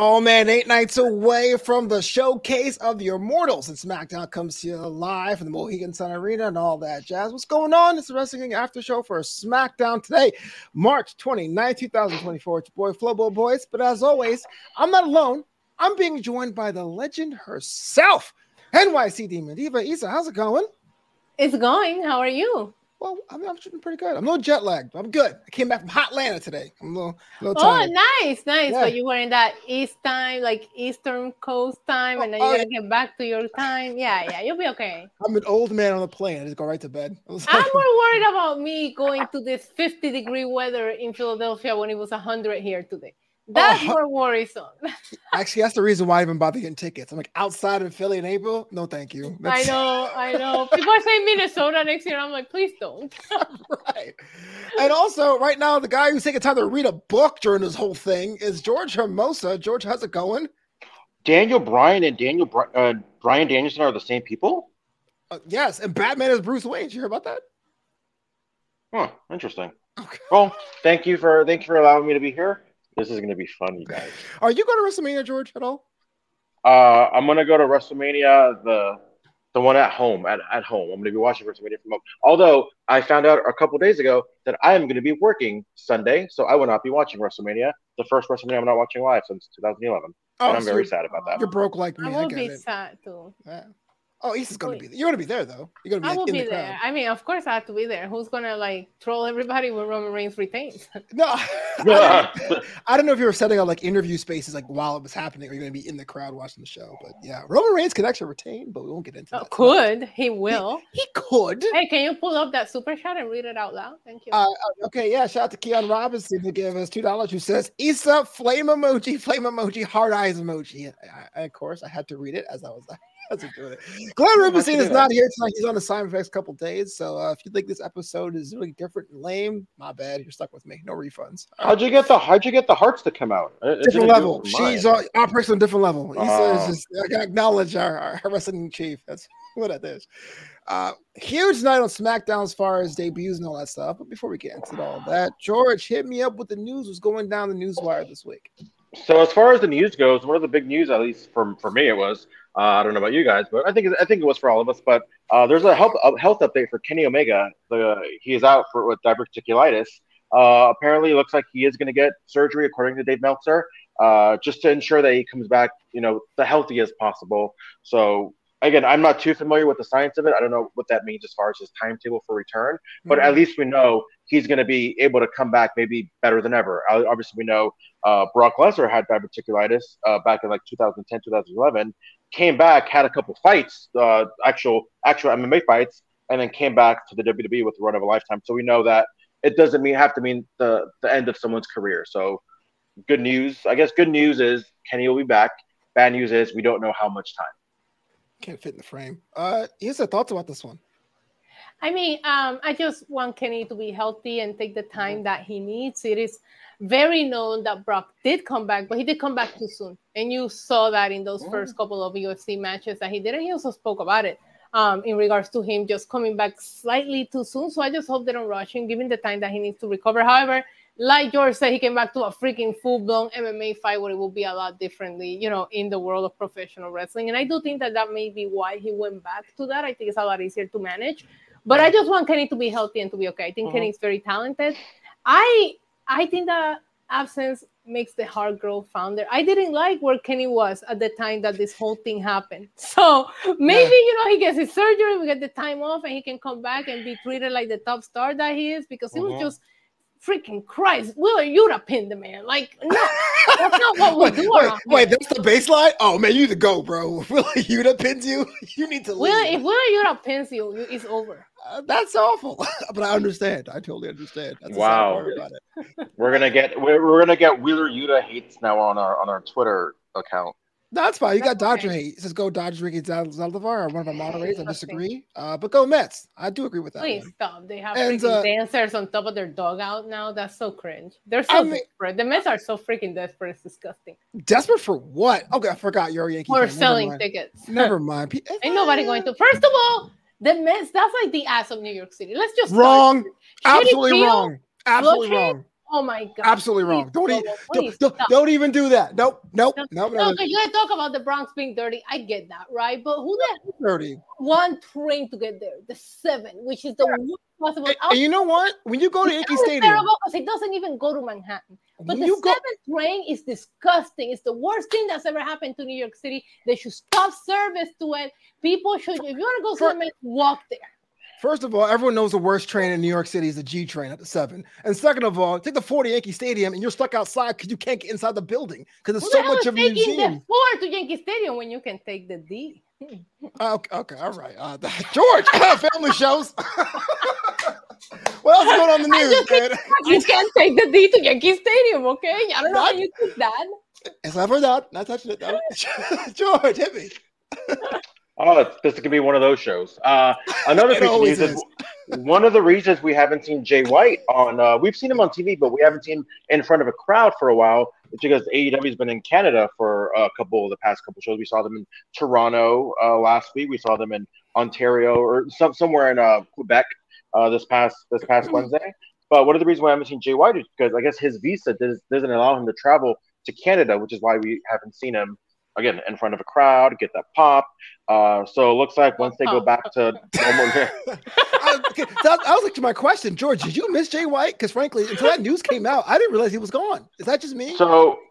Oh man, 8 nights away from the showcase of the Immortals, and SmackDown comes to you live from the Mohegan Sun Arena and all that jazz. What's going on? It's the Wrestling After Show for SmackDown today, March 29th, 2024. It's your boy Flobo Boys, but as always, I'm not alone. I'm being joined by the legend herself, NYC Demon Diva. Isa, how's it going? It's going. How are you? Well, I'm doing pretty good. I'm a little jet lagged, but I'm good. I came back from Hotlanta today. I'm a little tired. Oh, nice. Yeah. But you were in that East time, like Eastern Coast time, and then you're going to get back to your time. Yeah, you'll be okay. I'm an old man on the plane. I just go right to bed. I'm more worried about me going to this 50-degree weather in Philadelphia when it was 100 here today. That's more worrisome. Actually, that's the reason why I even bother getting tickets. I'm like, outside of Philly in April? No, thank you. I know. People are saying Minnesota next year. I'm like, please don't. Right. And also, right now, the guy who's taking time to read a book during this whole thing is George Hermosa. George, how's it going? Daniel Bryan and Bryan Danielson are the same people? Yes, and Batman is Bruce Wayne. Did you hear about that? Huh, interesting. Okay. Well, thank you for allowing me to be here. This is going to be fun, you guys. Are you going to WrestleMania, George, at all? I'm going to go to WrestleMania, the one at home. At home, I'm going to be watching WrestleMania from home. Although I found out a couple days ago that I am going to be working Sunday, so I will not be watching WrestleMania. The first WrestleMania I'm not watching live since 2011, and I'm very sad about that. You're broke like me. I will be sad too. Yeah. Oh, Issa's going to be there. You're going to be there, though. You're going to be I will in be the there. crowd. I mean, of course I have to be there. Who's going to troll everybody when Roman Reigns retains? No. I don't know if you were setting up interview spaces while it was happening, or you're going to be in the crowd watching the show. But yeah, Roman Reigns could actually retain, but we won't get into that. Could. He will. He could. Hey, can you pull up that super chat and read it out loud? Thank you. Okay, yeah. Shout out to Keon Robinson to give us $2, who says, Issa, flame emoji, heart eyes emoji. Of course, I had to read it as I was doing it. Glenn Rubenstein is not here tonight. He's on assignment for the next couple of days. So if you think this episode is really different and lame, my bad. You're stuck with me. No refunds. How'd you get the hearts to come out? Different level. She's operates on a different level. I gotta acknowledge our wrestling chief. That's what that is. Huge night on SmackDown as far as debuts and all that stuff. But before we get into all that, George, hit me up with the news. What's going down the news wire this week? So as far as the news goes, one of the big news, at least for me, it was. I don't know about you guys, but I think it was for all of us. But there's a health update for Kenny Omega. He is out with diverticulitis. Apparently, it looks like he is going to get surgery, according to Dave Meltzer, just to ensure that he comes back, the healthiest possible. So again, I'm not too familiar with the science of it. I don't know what that means as far as his timetable for return. But at least we know he's going to be able to come back maybe better than ever. Obviously, we know Brock Lesnar had diverticulitis back in 2010, 2011. Came back, had a couple fights, actual MMA fights, and then came back to the WWE with the run of a lifetime. So we know that it doesn't have to mean the end of someone's career. So good news. I guess good news is Kenny will be back. Bad news is we don't know how much time. Can't fit in the frame. Here's your thoughts about this one. I mean, I just want Kenny to be healthy and take the time that he needs. It is very known that Brock did come back, but he did come back too soon. And you saw that in those first couple of UFC matches that he did. And he also spoke about it in regards to him just coming back slightly too soon. So I just hope they don't rush him, give him the time that he needs to recover. However, like George said, he came back to a freaking full-blown MMA fight where it will be a lot differently, in the world of professional wrestling. And I do think that may be why he went back to that. I think it's a lot easier to manage. But I just want Kenny to be healthy and to be okay. I think Kenny is very talented. I think that absence makes the heart grow founder. I didn't like where Kenny was at the time that this whole thing happened. So maybe, he gets his surgery, we get the time off, and he can come back and be treated like the top star that he is, because he was just freaking Christ. Wheeler Yuta pinned the man. No, that's not what we do. Wait, that's the baseline? Oh, man, you need to go, bro. Wheeler Yuta pins you? You need to leave. If Wheeler Yuta pins you, it's over. That's awful, but I understand. I totally understand. That's wow, the sad part about it. we're gonna get Wheeler Yuta hates now on our Twitter account. That's fine. You got Dodger hate. It says go Dodgers, Ricky Zaldivar, or one of our moderators. I disagree. But go Mets. I do agree with that. Please stop. They have freaking dancers on top of their dugout now. That's so cringe. They're so desperate. The Mets are so freaking desperate. It's disgusting. Desperate for what? Okay, I forgot you're a Yankee fan. Or fan. selling tickets. Never mind. Ain't nobody going to. First of all, the Mets, that's like the ass of New York City. Let's just wrong. Absolutely wrong. Absolutely wrong. Oh my God! Absolutely wrong. Don't even do that. Nope. No, because you talk about the Bronx being dirty. I get that, right? But who the dirty? One train to get there, the 7, which is the worst possible. And you know what? When you go to Yankee Stadium, terrible because it doesn't even go to Manhattan. But the 7th train is disgusting. It's the worst thing that's ever happened to New York City. They should stop service to it. People should, if you want to go to the Met, walk there. First of all, everyone knows the worst train in New York City is the G train at the 7. And second of all, take the 4 to Yankee Stadium and you're stuck outside because you can't get inside the building because there's so much of a museum. The 4 to Yankee Stadium when you can take the D. Okay, all right. George, family shows. What else is going on in the news, man? You can't take the D to Yankee Stadium, okay? I don't know how you did that. It's never done. Not touching it, though. George, hit me. Oh, this could be one of those shows. Another piece of news is one of the reasons we haven't seen Jay White on. We've seen him on TV, but we haven't seen him in front of a crowd for a while. It's because AEW's been in Canada for the past couple shows. We saw them in Toronto last week. We saw them in Ontario or somewhere in Quebec this past Wednesday. But one of the reasons why I haven't seen Jay White is because I guess his visa doesn't allow him to travel to Canada, which is why we haven't seen him again in front of a crowd, get that pop. So it looks like once they go back to normal. That was actually my question, George. Did you miss Jay White? Because frankly, until that news came out, I didn't realize he was gone. Is that just me?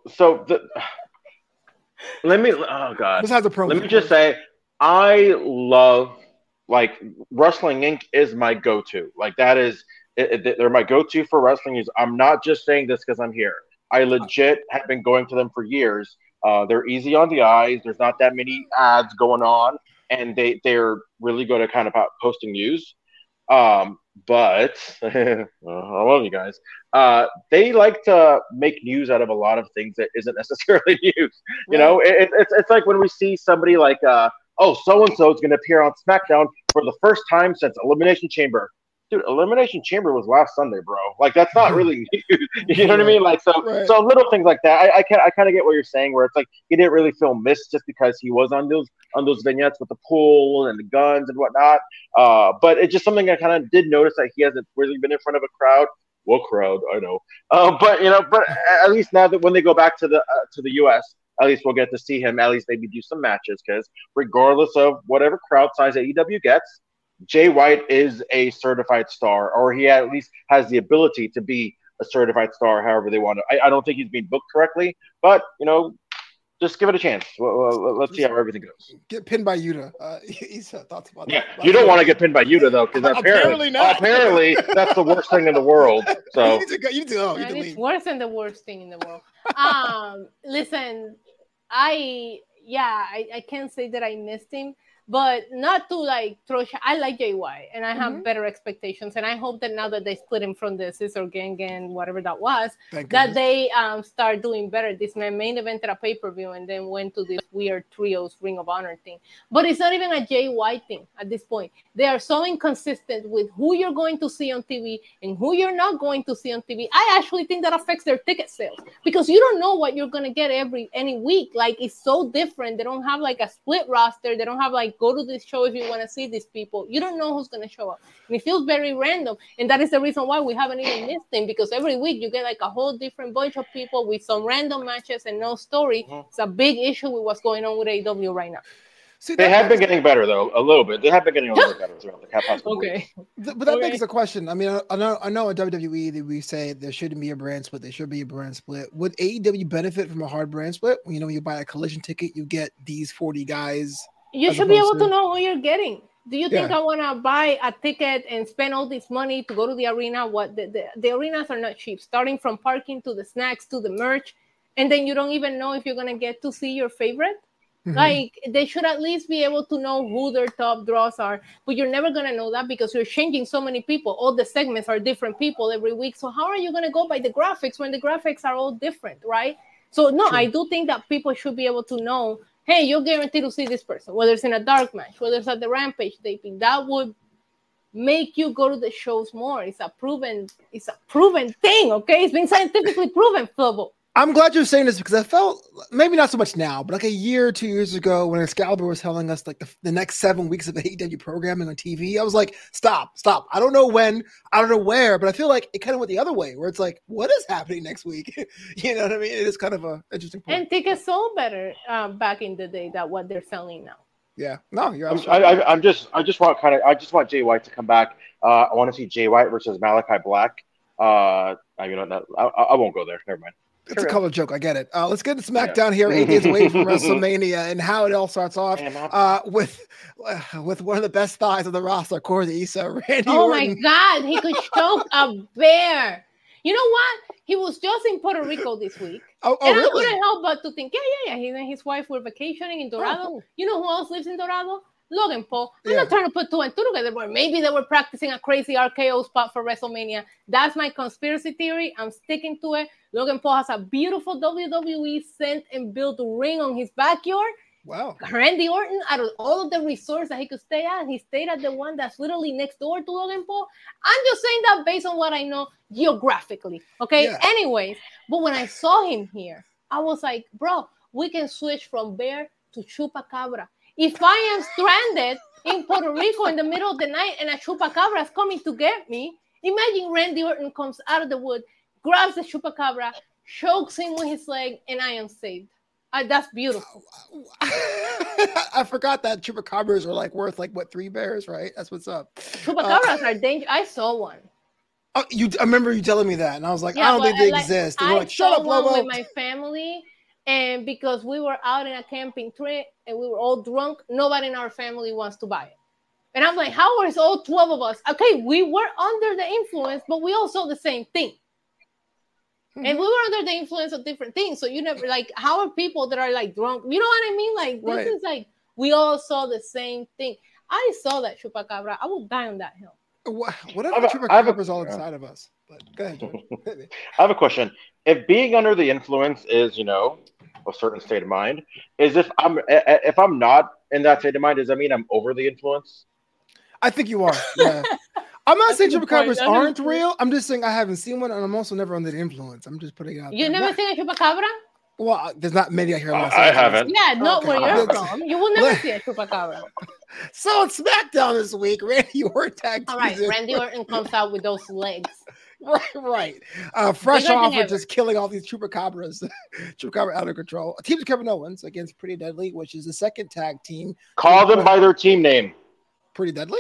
Let me. Oh God. Besides the promo, let me just say, I love Wrestling Inc. is my go-to. Like that is, they're my go-to for wrestling news. I'm not just saying this because I'm here. I legit have been going to them for years. They're easy on the eyes. There's not that many ads going on, and they're really good at kind of posting news. But I love you guys. They like to make news out of a lot of things that isn't necessarily news. You know, it's like when we see somebody like, so and so is going to appear on SmackDown for the first time since Elimination Chamber. Dude, Elimination Chamber was last Sunday, bro. Like that's not really news. You know what I mean? Like so little things like that. I kind of get what you're saying, where it's like he didn't really feel missed just because he was on those vignettes with the pool and the guns and whatnot. But it's just something I kind of did notice that he hasn't really been in front of a crowd. What crowd? I know. But at least now that when they go back to the US, at least we'll get to see him. At least maybe do some matches because regardless of whatever crowd size AEW gets, Jay White is a certified star, or he at least has the ability to be a certified star, however they want to. I don't think he's being booked correctly, but, just give it a chance. Let's see how everything goes. Get pinned by Yuta. He's thoughts about that. Yeah, you don't want to get pinned by Yuta, though, because apparently that's the worst thing in the world. So it's worse than the worst thing in the world. Listen, I can't say that I missed him. But not to throw. I like Jay White, and I have better expectations. And I hope that now that they split him from the Scissor Gang, whatever that was, that they start doing better. This man main evented a pay-per-view and then went to this weird trios Ring of Honor thing. But it's not even a Jay White thing at this point. They are so inconsistent with who you're going to see on TV and who you're not going to see on TV. I actually think that affects their ticket sales because you don't know what you're going to get any week. Like it's so different. They don't have a split roster. They don't have go to this show if you want to see these people. You don't know who's going to show up. And it feels very random. And that is the reason why we haven't even missed him, because every week you get a whole different bunch of people with some random matches and no story. It's a big issue with what's going on with AEW right now. See, they have been getting better, though, a little bit. They have been getting a little bit better throughout the past couple weeks. But that begs a question. I mean, I know in WWE that we say there shouldn't be a brand split. There should be a brand split. Would AEW benefit from a hard brand split? When you buy a Collision ticket, you get these 40 guys. You should be able to know who you're getting. Do you think I want to buy a ticket and spend all this money to go to the arena? What the arenas are not cheap, starting from parking to the snacks to the merch, and then you don't even know if you're going to get to see your favorite. They should at least be able to know who their top draws are, but you're never going to know that because you're changing so many people. All the segments are different people every week. So how are you going to go by the graphics when the graphics are all different, right? So no, I do think that people should be able to know, hey, you're guaranteed to see this person, whether it's in a dark match, whether it's at the Rampage taping. That would make you go to the shows more. It's a proven thing, okay? It's been scientifically proven, Flobo. I'm glad you're saying this because I felt maybe not so much now, but like a year or 2 years ago when Excalibur was telling us like the next 7 weeks of AEW programming on TV, I was like, stop. I don't know when, I don't know where, but I feel like it kind of went the other way where it's like, what is happening next week? You know what I mean? It is kind of an interesting point. And tickets sold better back in the day than what they're selling now. Yeah, no, you're I just want Jay White to come back. I want to see Jay White versus Malachi Black. I won't go there. Never mind. It's a color joke. I get it. Let's get to SmackDown here, 8 days away from WrestleMania, and how it all starts off with one of the best thighs of the roster, Corey Issa, Randy Orton. My God, he could choke a bear. You know what? He was just in Puerto Rico this week. Oh, and really? I couldn't help but to think, yeah. He and his wife were vacationing in Dorado. Oh, cool. You know who else lives in Dorado? Logan Paul. I'm not trying to put 2 and 2 together, but maybe they were practicing a crazy RKO spot for WrestleMania. That's my conspiracy theory. I'm sticking to it. Logan Paul has a beautiful WWE sent and built ring on his backyard. Wow. Randy Orton, out of all of the resorts that he could stay at, he stayed at the one that's literally next door to Logan Paul. I'm just saying that based on what I know geographically. Okay. Yeah. Anyways, but when I saw him here, I was like, bro, we can switch from bear to chupacabra. If I am stranded in Puerto Rico in the middle of the night and a chupacabra is coming to get me, imagine Randy Orton comes out of the wood, grabs the chupacabra, chokes him with his leg, and I am saved. That's beautiful. I forgot that chupacabras are worth 3 bears, right? That's what's up. Chupacabras are dangerous. I saw one. I remember you telling me that, and I was like, I don't think they exist. And I shut up, Lobo. with my family. And because we were out in a camping trip and we were all drunk, nobody in our family wants to buy it. And I'm like, how is all 12 of us? Okay, we were under the influence, but we all saw the same thing. And we were under the influence of different things. So you never, how are people that are drunk? You know what I mean? This is we all saw the same thing. I saw that chupacabra. I will die on that hill. What if chupacabra is all inside of us? But go ahead, George. I have a question. If being under the influence is, a certain state of mind, if I'm not in that state of mind, does that mean I'm over the influence? I think you are. Yeah. I'm not saying chupacabras aren't real. I'm just saying I haven't seen one, and I'm also never under the influence. I'm just putting it out. You never seen a chupacabra? Well, there's not many out here. I haven't. Yeah, not where you're from. You will never see a chupacabra. So on SmackDown this week, Randy Orton tag team. All right, Randy Orton comes out with those legs. Right. Fresh off of just killing all these chupacabras. Chupacabra out of control. Team of Kevin Owens against Pretty Deadly, which is the second tag team. Call them by their team name. Pretty Deadly?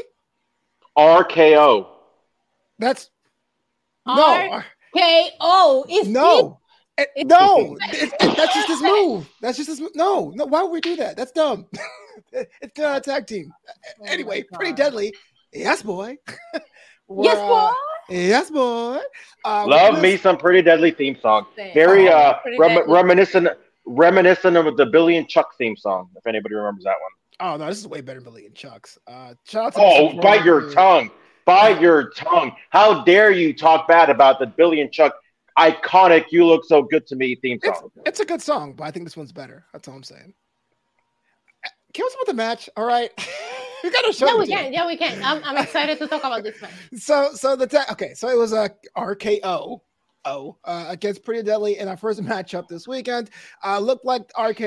RKO. That's RKO. It's no. That's just his move. That's just his move. No. Why would we do that? That's dumb. It's not a tag team. Anyway, Pretty Deadly. Yes, boy. Yes, boy. Yes, boy. Love me some Pretty Deadly theme song. Very reminiscent of the Billy and Chuck theme song, if anybody remembers that one. Oh, no, this is way better than Billy and Chuck's. Bite your tongue. Bite your tongue. How dare you talk bad about the Billy and Chuck iconic You Look So Good to Me theme song? It's a good song, but I think this one's better. That's all I'm saying. Can we talk about the match? All right. We got to show. Yeah, we can. I'm excited to talk about this match. So it was a RKO against Pretty Deadly in our first matchup this weekend. Looked like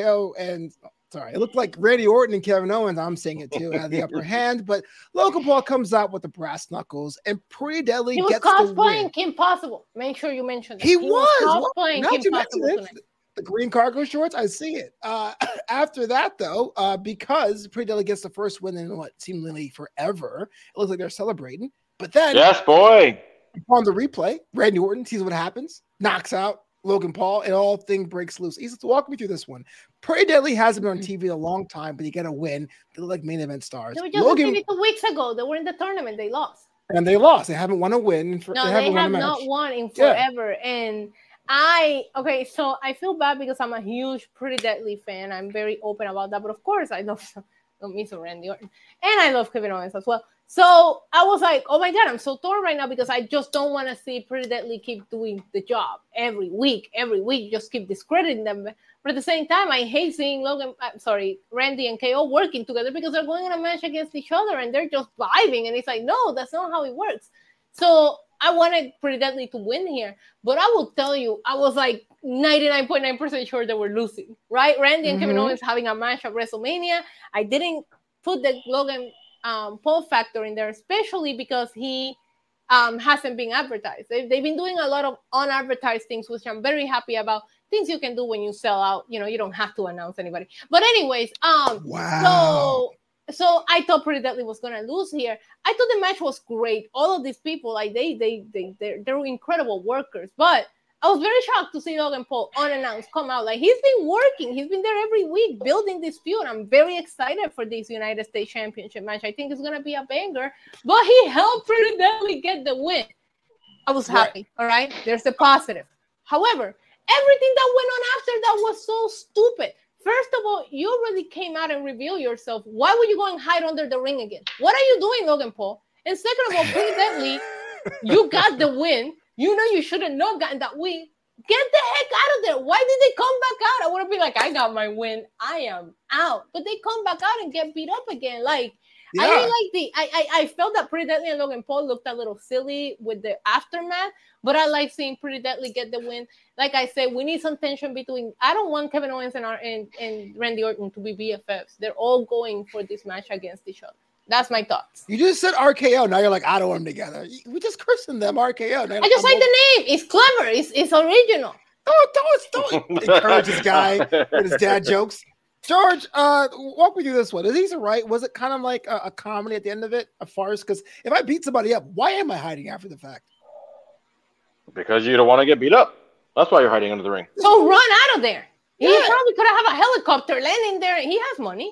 it looked like Randy Orton and Kevin Owens, I'm saying it too, had the upper hand, but Logan Paul comes out with the brass knuckles and Pretty Deadly gets the win. He was cosplaying Kim Possible. Make sure you mention that. He was cosplaying Kim Possible. The green cargo shorts, I see it. After that, though, because Pretty Deadly gets the first win in what seemingly forever, it looks like they're celebrating. But then, yes, boy, on the replay, Randy Orton sees what happens, knocks out Logan Paul, and all thing breaks loose. He's walk me through this one. Pretty Deadly hasn't been on TV a long time, but you get a win. They look like main event stars. They were just on TV 2 weeks ago. They were in the tournament. They lost. And they lost. They haven't won a win. They have not won in forever. Yeah. And so I feel bad because I'm a huge Pretty Deadly fan. I'm very open about that. But of course, I love me some Randy Orton. And I love Kevin Owens as well. So I was like, oh my God, I'm so torn right now because I just don't want to see Pretty Deadly keep doing the job every week, just keep discrediting them. But at the same time, I hate seeing Randy and KO working together because they're going in a match against each other and they're just vibing. And it's like, no, that's not how it works. So I wanted Pretty Deadly to win here, but I will tell you, I was like 99.9% sure they were losing, right? Randy and Kevin Owens having a match at WrestleMania. I didn't put the Logan Paul factor in there, especially because he hasn't been advertised. They've been doing a lot of unadvertised things, which I'm very happy about. Things you can do when you sell out. You know, you don't have to announce anybody. But anyways, wow. So I thought Pretty Deadly was gonna lose here. I thought the match was great. All of these people, like they're incredible workers. But I was very shocked to see Logan Paul unannounced come out. Like he's been working, he's been there every week building this feud. I'm very excited for this United States Championship match. I think it's gonna be a banger. But he helped Pretty Deadly get the win. I was happy. All right, there's the positive. However, everything that went on after that was so stupid. First of all, you really came out and revealed yourself. Why would you go and hide under the ring again? What are you doing, Logan Paul? And second of all, Pretty Deadly, you got the win. You know you should have not gotten that win. Get the heck out of there. Why did they come back out? I would have been like, I got my win. I am out. But they come back out and get beat up again. Like, yeah. I didn't like I felt that Pretty Deadly and Logan Paul looked a little silly with the aftermath, but I like seeing Pretty Deadly get the win. Like I said, we need some tension between. I don't want Kevin Owens and Randy Orton to be BFFs. They're all going for this match against each other. That's my thoughts. You just said RKO. Now you're like, I don't want them together. We just christened them RKO. I just like the name. It's clever. It's original. Don't encourage this guy with his dad jokes. George, walk me through this one. Is he right? Was it kind of like a comedy at the end of it, a farce? Because if I beat somebody up, why am I hiding after the fact? Because you don't want to get beat up. That's why you're hiding under the ring. So run out of there. Yeah. He probably could have a helicopter landing there. He has money.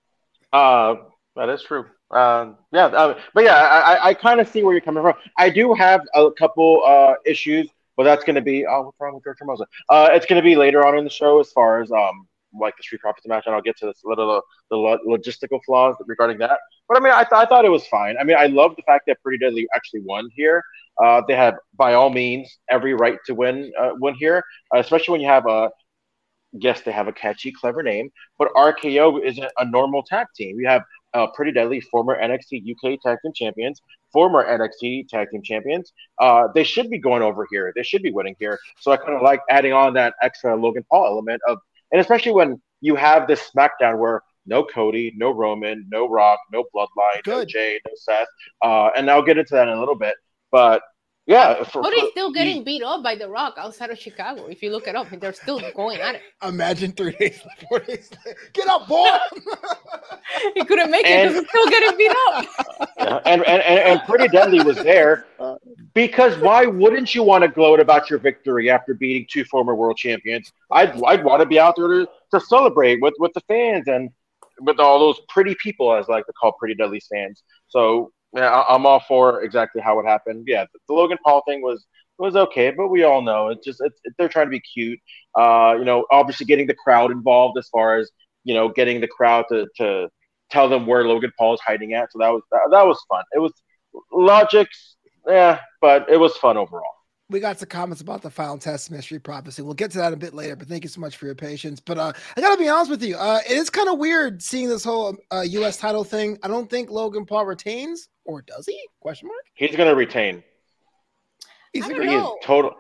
That is true. But yeah, I kind of see where you're coming from. I do have a couple issues, but that's going to be what's wrong with George Hermoso? It's going to be later on in the show as far as like the Street Profits match, and I'll get to this the logistical flaws regarding that. But I mean, I thought it was fine. I mean, I love the fact that Pretty Deadly actually won here. They had, by all means, every right to win here, especially when you have yes, they have a catchy, clever name, but RKO isn't a normal tag team. You have Pretty Deadly, former NXT UK Tag Team Champions, former NXT Tag Team Champions. They should be going over here. They should be winning here. So I kind of like adding on that extra Logan Paul element of, and especially when you have this SmackDown where no Cody, no Roman, no Rock, no Bloodline, no Jay, no Seth, and I'll get into that in a little bit. But yeah, Cody's still getting beat up by The Rock outside of Chicago. If you look it up, they're still going at it. Imagine 3 days, 4 days later. Get up, boy! He couldn't make it because he's still getting beat up. Yeah, and Pretty Deadly was there because why wouldn't you want to gloat about your victory after beating 2 former world champions? I'd want to be out there to celebrate with the fans and with all those pretty people, as I like to call Pretty Deadly fans. So yeah, I'm all for exactly how it happened. Yeah, the Logan Paul thing was okay, but we all know they're trying to be cute. Obviously getting the crowd involved as far as getting the crowd to tell them where Logan Paul is hiding at. So that was fun. It was logics, but it was fun overall. We got some comments about the Final Testament Street Prophecy. We'll get to that a bit later, but thank you so much for your patience. But I got to be honest with you. It is kind of weird seeing this whole U.S. title thing. I don't think Logan Paul retains, or does he? Question mark? He's going to retain. He is total.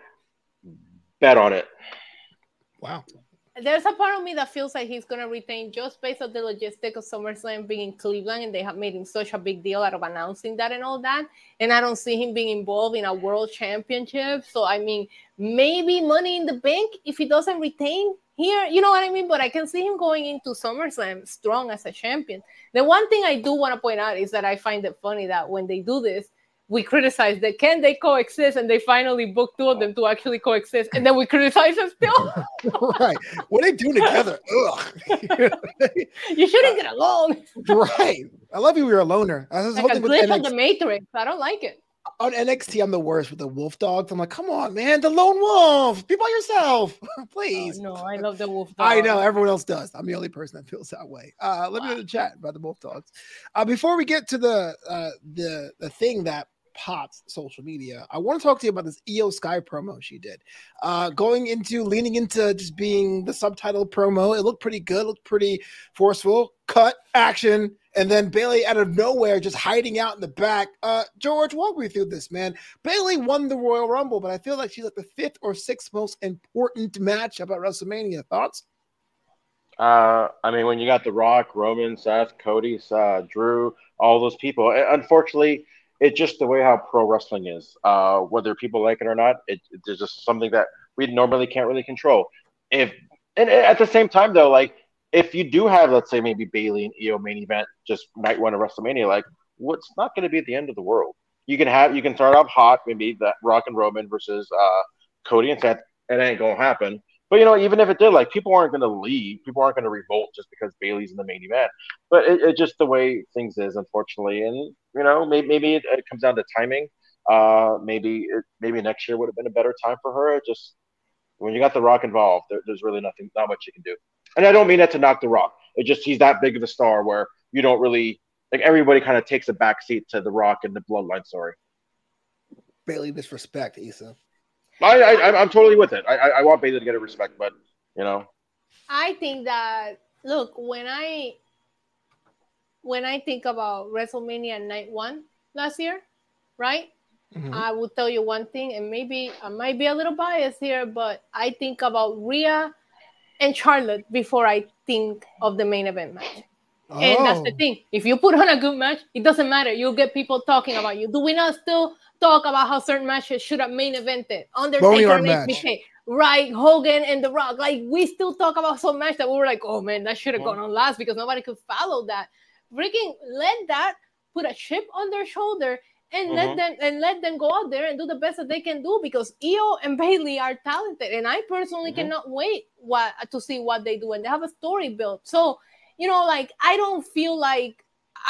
Bet on it. Wow. There's a part of me that feels like he's going to retain just based on the logistics of SummerSlam being in Cleveland, and they have made him such a big deal out of announcing that and all that. And I don't see him being involved in a world championship. So, I mean, maybe Money in the Bank if he doesn't retain here. You know what I mean? But I can see him going into SummerSlam strong as a champion. The one thing I do want to point out is that I find it funny that when they do this, we criticize that can they coexist, and they finally book 2 of them to actually coexist, and then we criticize them still. Right. What are they doing together? Ugh. You shouldn't get along. Right. I love you. You're a loner. I was like a glitch on the Matrix. I don't like it. On NXT, I'm the worst with the wolf dogs. I'm like, come on, man, the lone wolf. Be by yourself, please. Oh, no, I love the wolf dogs. I know everyone else does. I'm the only person that feels that way. Let me know in the chat about the wolf dogs. Before we get to the thing that pops social media, I want to talk to you about this Io Sky promo she did. Leaning into just being the subtitle promo. It looked pretty good, looked pretty forceful. Cut, action, And then Bayley out of nowhere just hiding out in the back. George, walk me through this, man. Bayley won the Royal Rumble, but I feel like she's like the 5th or 6th most important match about WrestleMania. Thoughts? I mean, when you got The Rock, Roman, Seth, Cody, Drew, all those people, unfortunately, it's just the way how pro wrestling is. Whether people like it or not, it's just something that we normally can't really control. And at the same time, though, like, if you do have, let's say, maybe Bayley and Io main event just night one of WrestleMania, like, what's not going to be at the end of the world? You can start off hot, maybe that Rock and Roman versus Cody and Seth. It ain't gonna happen. But even if it did, like, people aren't going to leave. People aren't going to revolt just because Bayley's in the main event. But it's just the way things is, unfortunately. And maybe it comes down to timing. Maybe next year would have been a better time for her. Just when you got The Rock involved, there's really not much you can do. And I don't mean that to knock The Rock. It just he's that big of a star where you don't really like everybody kind of takes a backseat to The Rock and the Bloodline story. Bayley disrespect, Issa. I'm totally with it. I want Bayley to get a respect, but I think that when I think about WrestleMania Night 1 last year, right? Mm-hmm. I will tell you one thing, and maybe I might be a little biased here, but I think about Rhea and Charlotte before I think of the main event match. Oh. And that's the thing. If you put on a good match, it doesn't matter. You'll get people talking about you. Do we not still talk about how certain matches should have main evented? Undertaker and HBK, right? Hogan and The Rock. Like, we still talk about some match that we were like, oh man, that should have gone on last because nobody could follow that. Freaking let that put a chip on their shoulder and let them go out there and do the best that they can do, because Io and Bayley are talented, and I personally cannot wait to see what they do, and they have a story built. So, like, I don't feel like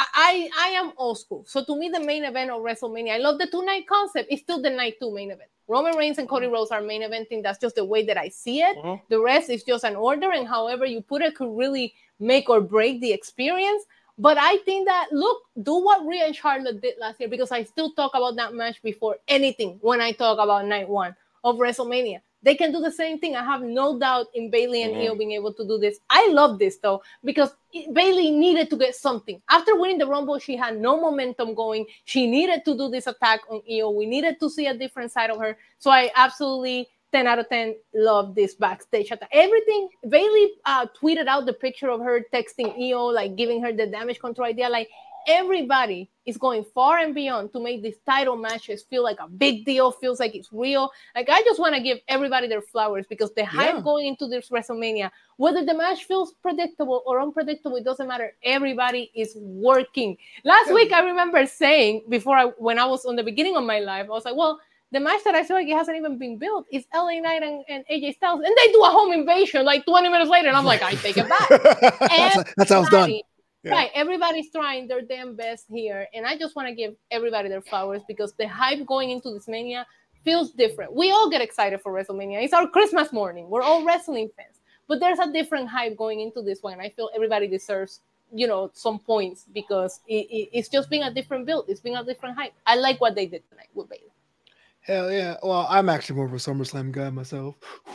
I am old school. So to me, the main event of WrestleMania, I love the 2-night concept. It's still the night 2 main event. Roman Reigns and Cody Rhodes are main eventing. That's just the way that I see it. The rest is just an order, and however you put it could really make or break the experience. But I think that, do what Rhea and Charlotte did last year, because I still talk about that match before anything when I talk about night 1 of WrestleMania. They can do the same thing. I have no doubt in Bayley and Io being able to do this. I love this, though, because Bayley needed to get something. After winning the Rumble, she had no momentum going. She needed to do this attack on Io. We needed to see a different side of her. So I absolutely 10 out of 10 love this backstage attack. Everything. Bayley tweeted out the picture of her texting Io, like giving her the damage control idea. Like, everybody is going far and beyond to make these title matches feel like a big deal, feels like it's real. Like, I just want to give everybody their flowers, because the hype going into this WrestleMania, whether the match feels predictable or unpredictable, it doesn't matter. Everybody is working. Last week, I remember saying, when I was on the beginning of my life, I was like, well, the match that I feel like it hasn't even been built is LA Knight and AJ Styles. And they do a home invasion like 20 minutes later. And I'm like, I take it back. That's how it's done. Yeah. Right, everybody's trying their damn best here, and I just want to give everybody their flowers, because the hype going into this Mania feels different. We all get excited for WrestleMania. It's our Christmas morning. We're all wrestling fans, but there's a different hype going into this one. I feel everybody deserves, some points, because it's just being a different build. It's being a different hype. I like what they did tonight with Bayley. Hell yeah. Well, I'm actually more of a SummerSlam guy myself.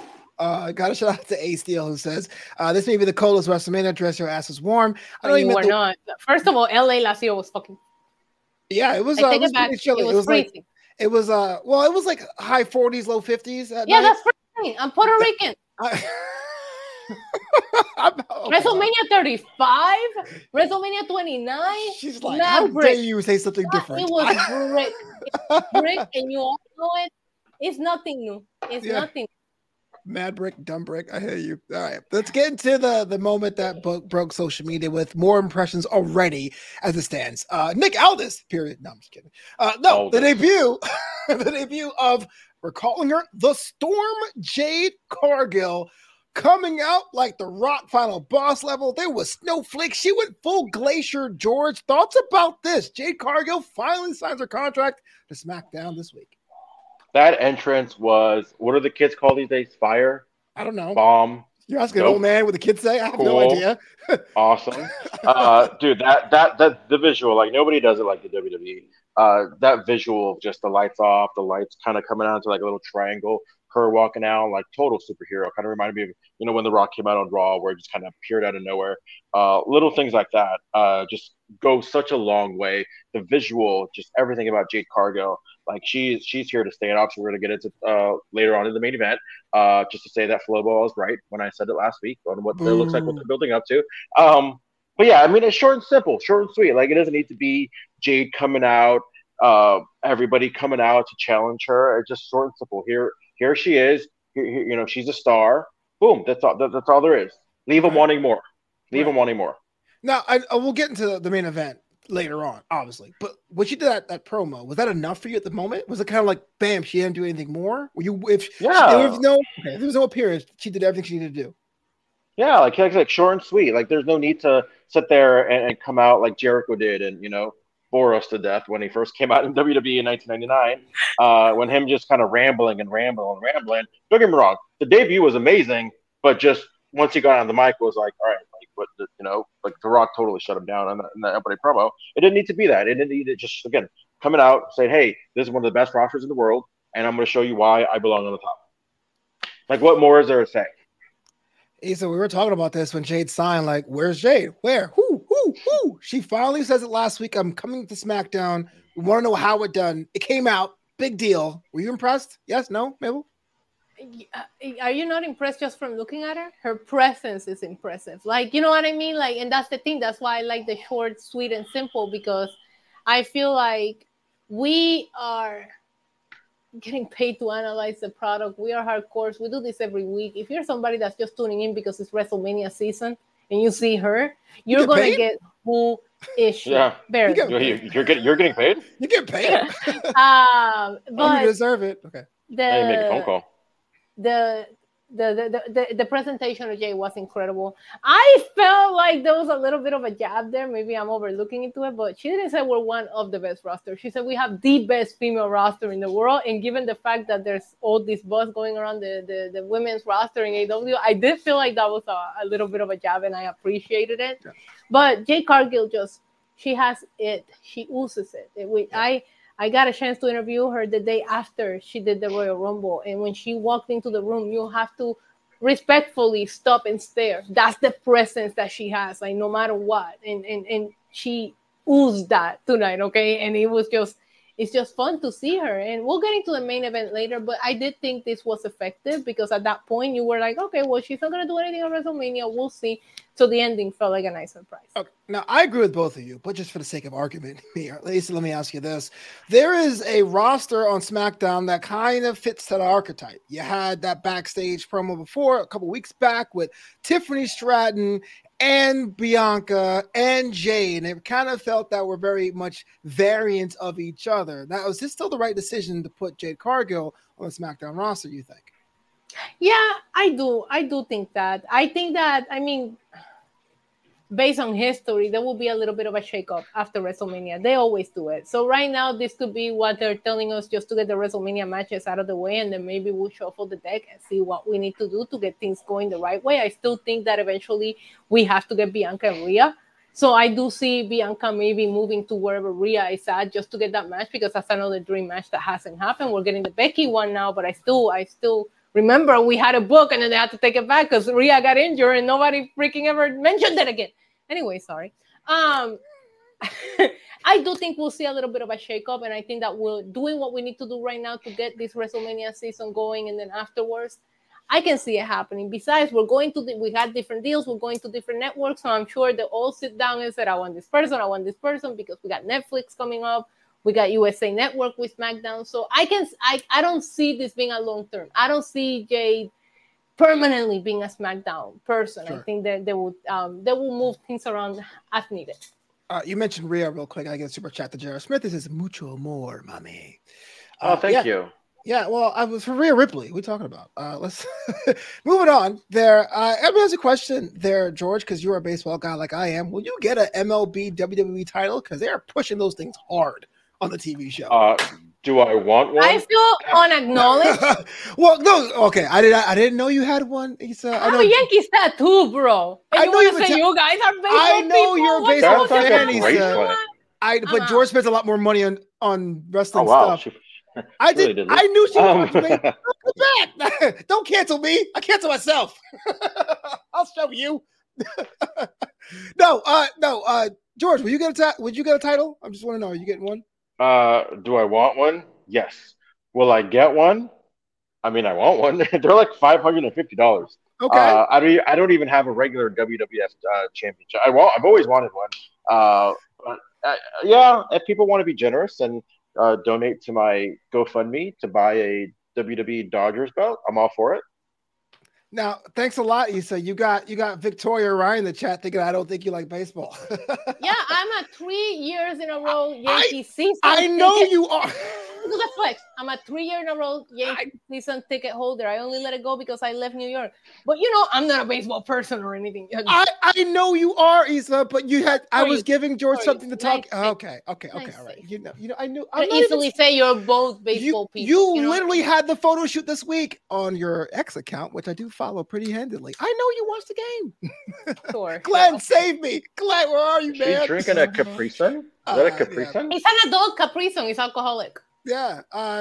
Got a shout out to A Steel, who says, this may be the coldest WrestleMania. Dress your asses warm. You are not. First of all, LA last year was fucking. Yeah, it was. I take it back. It was freezing. It was it was like high 40s, low 50s. Yeah, that's freezing. I'm Puerto Rican. WrestleMania 35, WrestleMania 29. She's like, how dare you say something different? It was brick, and you all know it. It's nothing new. It's nothing. Mad brick, dumb brick. I hear you. All right, let's get into the moment that broke social media with more impressions already as it stands. Nick Aldis, period. No, I'm just kidding. The debut of, we're calling her the Storm Jade Cargill, coming out like the Rock final boss level. There was snowflakes. She went full Glacier George. Thoughts about this? Jade Cargill finally signs her contract to SmackDown this week. That entrance was, what do the kids call these days? Fire? I don't know. Bomb? You're asking an old man what the kids say? I have no idea. Awesome. Dude, that the visual, like, nobody does it like the WWE. that visual of just the lights off, the lights kind of coming out into like a little triangle, her walking out like total superhero, kind of reminded me of when The Rock came out on Raw, where it just kind of appeared out of nowhere. Little things like that just go such a long way. The visual, just everything about Jade Cargill, like she's here to stay. And obviously, we're going to get into later on in the main event. Just to say that Flobo was right when I said it last week on what it looks like, what they're building up to. But yeah, I mean, it's short and simple, short and sweet. Like, it doesn't need to be Jade coming out, everybody coming out to challenge her. It's just short and simple. Here she is. Here, she's a star. Boom. That's all there is. Leave them wanting more. Leave them wanting more. Now, I will get into the main event later on, obviously. But what you did that promo, was that enough for you at the moment? Was it kind of like, bam, she didn't do anything more? If there was no appearance, she did everything she needed to do. Yeah, like short and sweet. Like, there's no need to sit there and come out like Jericho did and, bore us to death when he first came out in WWE in 1999. When him just kind of rambling. Don't get me wrong, the debut was amazing, but just once he got on the mic, it was like, all right, like what, like The Rock totally shut him down in that opening promo. It didn't need to be that. It didn't need to just, again, coming out saying, hey, this is one of the best rosters in the world, and I'm going to show you why I belong on the top. Like, what more is there to say? So we were talking about this when Jade signed, like, where's Jade? Where? Who? She finally says it last week. I'm coming to SmackDown. We want to know how it done. It came out. Big deal. Were you impressed? Yes? No? Mabel? Are you not impressed just from looking at her? Her presence is impressive. Like, you know what I mean? Like, and that's the thing. That's why I like the short, sweet, and simple, because I feel like we are getting paid to analyze the product. We are hardcore. We do this every week. If you're somebody that's just tuning in because it's WrestleMania season and you see her, you're going to get who is she. Yeah. Barely. You're getting paid? You get paid. But you deserve it. Okay. Hey, make a phone call. The presentation of Jay was incredible. I felt like there was a little bit of a jab there. Maybe I'm overlooking into it, but she didn't say we're one of the best rosters. She said we have the best female roster in the world. And given the fact that there's all this buzz going around the women's roster in AEW, I did feel like that was a little bit of a jab, and I appreciated it. Yeah. But Jade Cargill she has it. She oozes it. I got a chance to interview her the day after she did the Royal Rumble. And when she walked into the room, you have to respectfully stop and stare. That's the presence that she has, like, no matter what. And she oozed that tonight, okay? And it's just fun to see her. And we'll get into the main event later, but I did think this was effective because at that point you were like, okay, well, she's not going to do anything on WrestleMania. We'll see. So the ending felt like a nice surprise. Okay. Now, I agree with both of you, but just for the sake of argument here, Lisa, let me ask you this. There is a roster on SmackDown that kind of fits that archetype. You had that backstage promo before, a couple weeks back, with Tiffany Stratton and Bianca and Jade, and it kind of felt that we're very much variants of each other. Now, is this still the right decision to put Jade Cargill on the SmackDown roster, you think? Yeah, I do think that. I think that, I mean, based on history, there will be a little bit of a shakeup after WrestleMania. They always do it. So right now, this could be what they're telling us, just to get the WrestleMania matches out of the way, and then maybe we'll shuffle the deck and see what we need to do to get things going the right way. I still think that eventually we have to get Bianca and Rhea. So I do see Bianca maybe moving to wherever Rhea is at just to get that match, because that's another dream match that hasn't happened. We're getting the Becky one now, but I still remember we had a book and then they had to take it back because Rhea got injured and nobody freaking ever mentioned it again. Anyway, sorry. I do think we'll see a little bit of a shakeup, and I think that we're doing what we need to do right now to get this WrestleMania season going, and then afterwards, I can see it happening. Besides, we had different deals, we're going to different networks, so I'm sure they all sit down and said, I want this person, because we got Netflix coming up, we got USA Network with SmackDown, so I don't see this being a long term. I don't see Jade permanently being a SmackDown person. Sure. I think that they will move things around as needed. You mentioned Rhea real quick. I get a super chat to Jared Smith. This is mucho more, mommy. Thank you. Yeah, well, I was for Rhea Ripley. What are you talking about? Let's moving on. There, everybody has a question there, George, because you're a baseball guy like I am. Will you get an MLB WWE title? Because they are pushing those things hard on the TV show. Do I want one? I feel unacknowledged. Well, no, okay. I didn't know you had one, Issa. I have a Yankees tattoo, bro. And I know you want to say you guys are baseball I know people? You're a baseball fan, Issa. But Uh-huh. George spends a lot more money on on wrestling wow. stuff. I really did. I knew she watched me. Um, Come back. Don't cancel me. I cancel myself. I'll show you. No. George, would you get a title? I just want to know. Are you getting one? do I want one? Yes. Will I get one? I mean, I want one. They're like $550. Okay. I don't even have a regular WWF championship. I've always wanted one. But yeah, if people want to be generous and donate to my GoFundMe to buy a WWE Dodgers belt, I'm all for it. Now, thanks a lot, Issa. You got Victoria Ryan in the chat thinking I don't think you like baseball. Yeah, I'm a 3 years in a row Yankee season. I know you are. Look at the flex. I'm a 3 year in a row Yankee season ticket holder. I only let it go because I left New York. But I'm not a baseball person or anything. I know you are, Issa, but I was giving George something to talk. Okay, all right. I knew. I easily say you're both baseball people. You literally had the photo shoot this week on your X account, which I do follow pretty handily. I know you watched the game. Sure. Glenn, save me. Glenn, where are you, man? She's drinking a Capri Sun? Is that a Capri Sun? He's an adult Capri Sun. He's alcoholic. Yeah.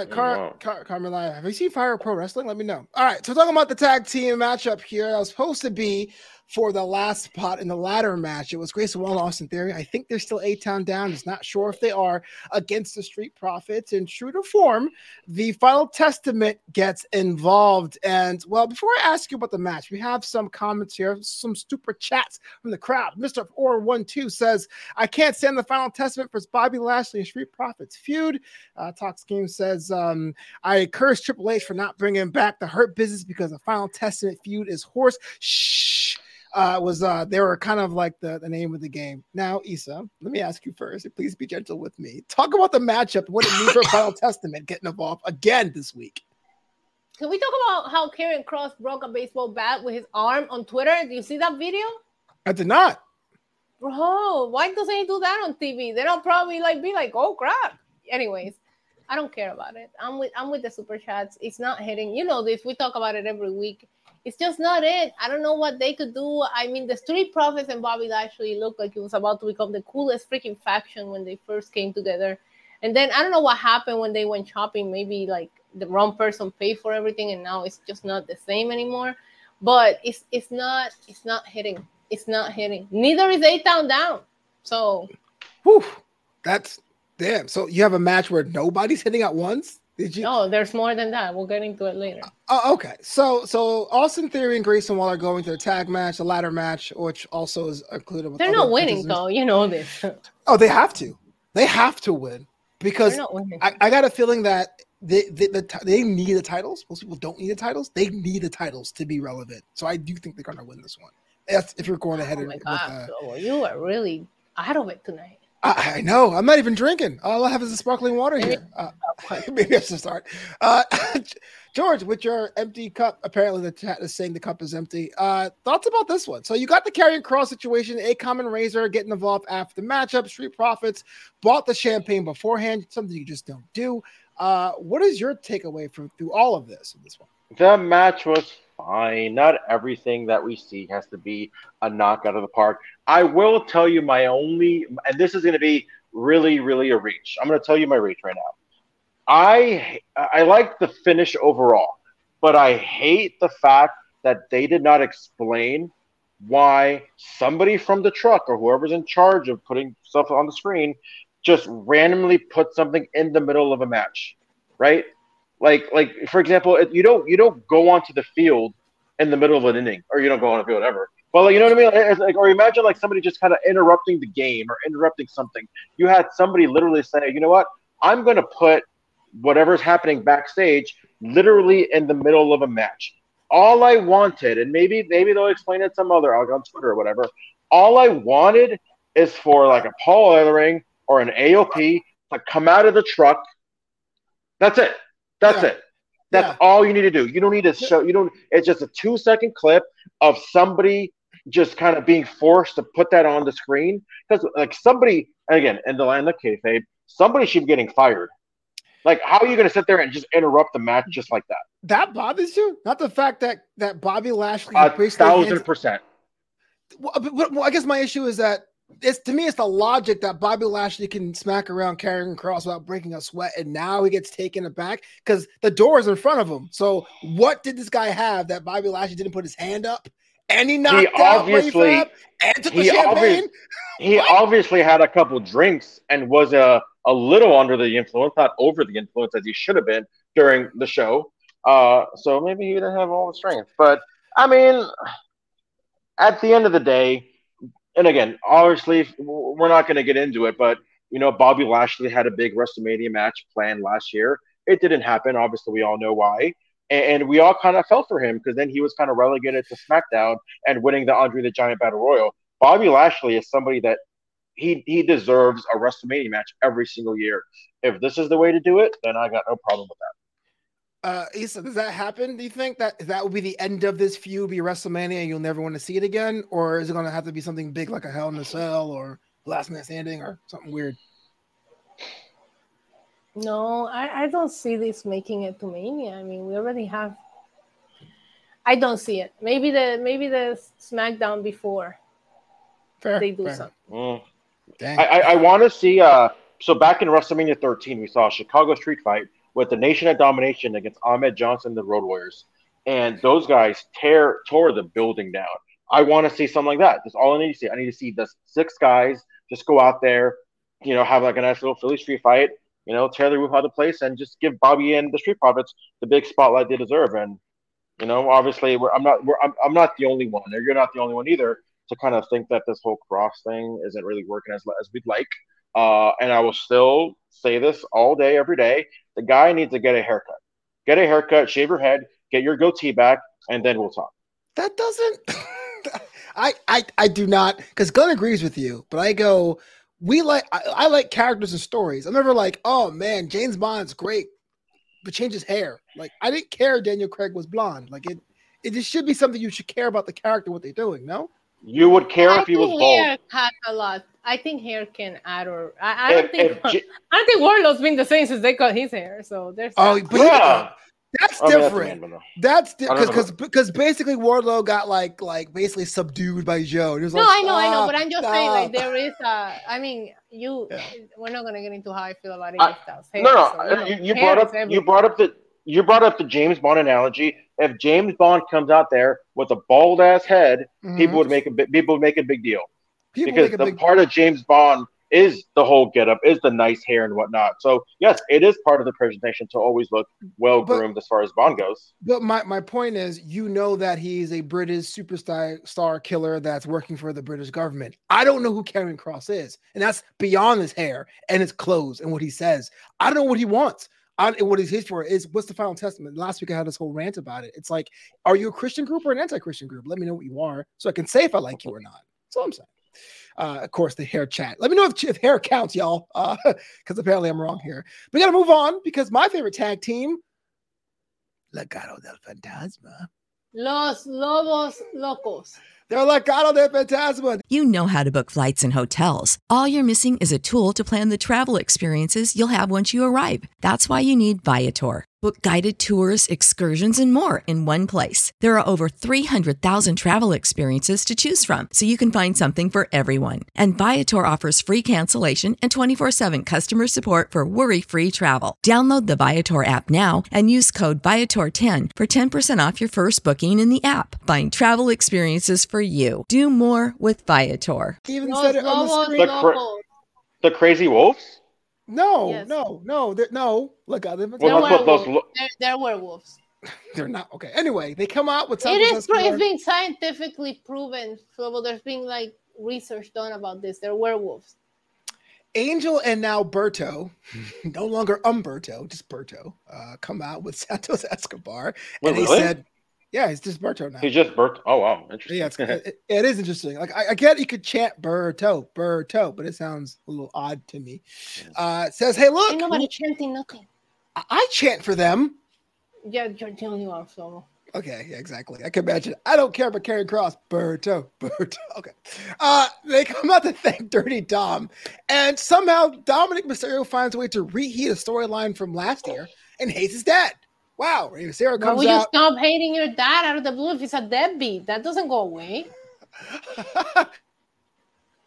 Carmela, have you seen Fire Pro Wrestling? Let me know. All right. So talking about the tag team matchup here, that was supposed to be for the last spot in the ladder match. It was Grayson Waller and Austin Theory. I think they're still A-Town down. Just not sure if they are against the Street Profits. And true to form, the Final Testament gets involved. And, well, before I ask you about the match, we have some comments here, some super chats from the crowd. Mr. Or12 says, I can't stand the Final Testament for Bobby Lashley and Street Profits feud. Talk Scheme says, I curse Triple H for not bringing back the Hurt Business because the Final Testament feud is horse. Shh. They were kind of like the name of the game. Now, Issa, let me ask you first, and please be gentle with me. Talk about the matchup and what it means for Final Testament getting involved again this week. Can we talk about how Karrion Kross broke a baseball bat with his arm on Twitter? Do you see that video? I did not. Bro, why doesn't he do that on TV? They don't probably be like, oh crap. Anyways, I don't care about it. I'm with the super chats. It's not hitting. You know this. We talk about it every week. It's just not it. I don't know what they could do. I mean, the Street Profits and Bobby Lashley looked like it was about to become the coolest freaking faction when they first came together. And then I don't know what happened when they went shopping. Maybe like the wrong person paid for everything, and now it's just not the same anymore. But it's not hitting. It's not hitting. Neither is A-Town down. So, whew, that's damn. So you have a match where nobody's hitting at once? Did you? No, there's more than that. We'll get into it later. Okay. So Austin Theory and Grayson Waller are going to the tag match, the ladder match, which also is included with. They're not winning, though. You know this. Oh, they have to. They have to win because I got a feeling that they need the titles. Most people don't need the titles. They need the titles to be relevant. So I do think they're going to win this one. If you're going ahead my God, you are really out of it tonight. I know. I'm not even drinking. All I have is the sparkling water here. Maybe I should start. George, with your empty cup, apparently the chat is saying the cup is empty. Thoughts about this one? So you got the Karrion Kross situation, Akam and Razor getting involved after the matchup. Street Profits bought the champagne beforehand, something you just don't do. What is your takeaway through all of this? The match was fine. Not everything that we see has to be a knockout of the park. I will tell you my only, and this is going to be really, really a reach. I'm going to tell you my reach right now. I like the finish overall, but I hate the fact that they did not explain why somebody from the truck or whoever's in charge of putting stuff on the screen just randomly put something in the middle of a match, right? Like for example, you don't go onto the field in the middle of an inning, or you don't go on the field ever. Well, you know what I mean? It's like, or imagine like somebody just kind of interrupting the game or interrupting something. You had somebody literally say, you know what? I'm going to put whatever's happening backstage literally in the middle of a match. All I wanted, and maybe they'll explain it some other on Twitter or whatever. All I wanted is for like a Paul Ellering or an AOP to come out of the truck. That's it. That's it. That's all you need to do. You don't need to show. It's just a 2-second clip of somebody just kind of being forced to put that on the screen, because like somebody, again, in the land of kayfabe, somebody should be getting fired. Like, how are you going to sit there and just interrupt the match just like that? That bothers you? Not the fact that Bobby Lashley 1,000%. Well, I guess my issue is that it's to me, it's the logic that Bobby Lashley can smack around Karrion Kross without breaking a sweat, and now he gets taken aback because the door is in front of him. So what did this guy have that Bobby Lashley didn't put his hand up and he knocked out Buddy Fab and took the champagne? He obviously had a couple drinks and was a little under the influence, not over the influence as he should have been during the show. So maybe he didn't have all the strength. But I mean, at the end of the day, and again, obviously, we're not going to get into it, but, Bobby Lashley had a big WrestleMania match planned last year. It didn't happen. Obviously, we all know why. And we all kind of felt for him because then he was kind of relegated to SmackDown and winning the Andre the Giant Battle Royal. Bobby Lashley is somebody that he deserves a WrestleMania match every single year. If this is the way to do it, then I got no problem with that. Issa, does that happen? Do you think that will be the end of this feud, be WrestleMania, and you'll never want to see it again? Or is it going to have to be something big like a Hell in a Cell or Last Man Standing or something weird? No, I don't see this making it to Mania. I mean, we already have. I don't see it. Maybe the SmackDown before they do something. I want to see. So back in WrestleMania 13, we saw a Chicago street fight with the Nation of Domination against Ahmed Johnson and the Road Warriors. And those guys tore the building down. I want to see something like that. That's all I need to see. I need to see the 6 guys just go out there, have like a nice little Philly street fight, tear the roof out of the place and just give Bobby and the Street Profits the big spotlight they deserve. And, obviously I'm not the only one. You're not the only one either to kind of think that this whole cross thing isn't really working as we'd like. And I will still say this all day, every day. The guy needs to get a haircut. Get a haircut, shave your head, get your goatee back, and then we'll talk. That doesn't I do not, because Glenn agrees with you, but I go, I like characters and stories. I'm never like, oh man, James Bond's great, but change his hair. Like, I didn't care Daniel Craig was blonde. Like, it just should be something you should care about the character, what they're doing, no? You would care if he was bald. Hair cut a lot. I think hair can add, or I don't think Wardlow's been the same since they cut his hair. So there's that's different. That's because basically Wardlow got like basically subdued by Joe. No, like, I know, but I'm just saying like there is a. I mean, we're not gonna get into how I feel about AJ Styles. You brought up the James Bond analogy. If James Bond comes out there with a bald ass head, people would make a big deal. Part of James Bond is the whole getup, is the nice hair and whatnot. So yes, it is part of the presentation to always look well groomed as far as Bond goes. But my point is, that he's a British superstar killer that's working for the British government. I don't know who Karrion Kross is, and that's beyond his hair and his clothes and what he says. I don't know what he wants. What he's here for is what's the final testament. Last week I had this whole rant about it. It's like, are you a Christian group or an anti-Christian group? Let me know what you are so I can say if I like you or not. That's all I'm saying. Of course, the hair chat. Let me know if hair counts, y'all, because apparently I'm wrong here. We got to move on because my favorite tag team, Legado del Fantasma. Los Lobos Locos. They're Legado del Fantasma. You know how to book flights and hotels. All you're missing is a tool to plan the travel experiences you'll have once you arrive. That's why you need Viator. Book guided tours, excursions, and more in one place. There are over 300,000 travel experiences to choose from, so you can find something for everyone. And Viator offers free cancellation and 24/7 customer support for worry-free travel. Download the Viator app now and use code Viator10 for 10% off your first booking in the app. Find travel experiences for you. Do more with Viator. Even said it on the screen. The Crazy Wolves? No. Look at them. They're werewolves. They're not okay. Anyway, they come out with something. It's being scientifically proven. So there's been like research done about this. They're werewolves. Angel and now Berto, no longer Umberto, just Berto, come out with Santos Escobar, and he said, "Yeah, he's just Berto now." He's just Berto. Oh wow, interesting. Yeah, it is interesting. Like I get you could chant Berto, but it sounds a little odd to me. It says, "Hey, look, ain't nobody chanting nothing. I chant for them." Yeah, you're telling you off, so. Okay, yeah, exactly. I can imagine. I don't care about Karrion Kross. Berto. Okay. They come out to thank Dirty Dom, and somehow Dominic Mysterio finds a way to reheat a storyline from last year and hates his dad. Wow, Rey Mysterio comes out. Will you stop hating your dad out of the blue if he's a deadbeat? That doesn't go away.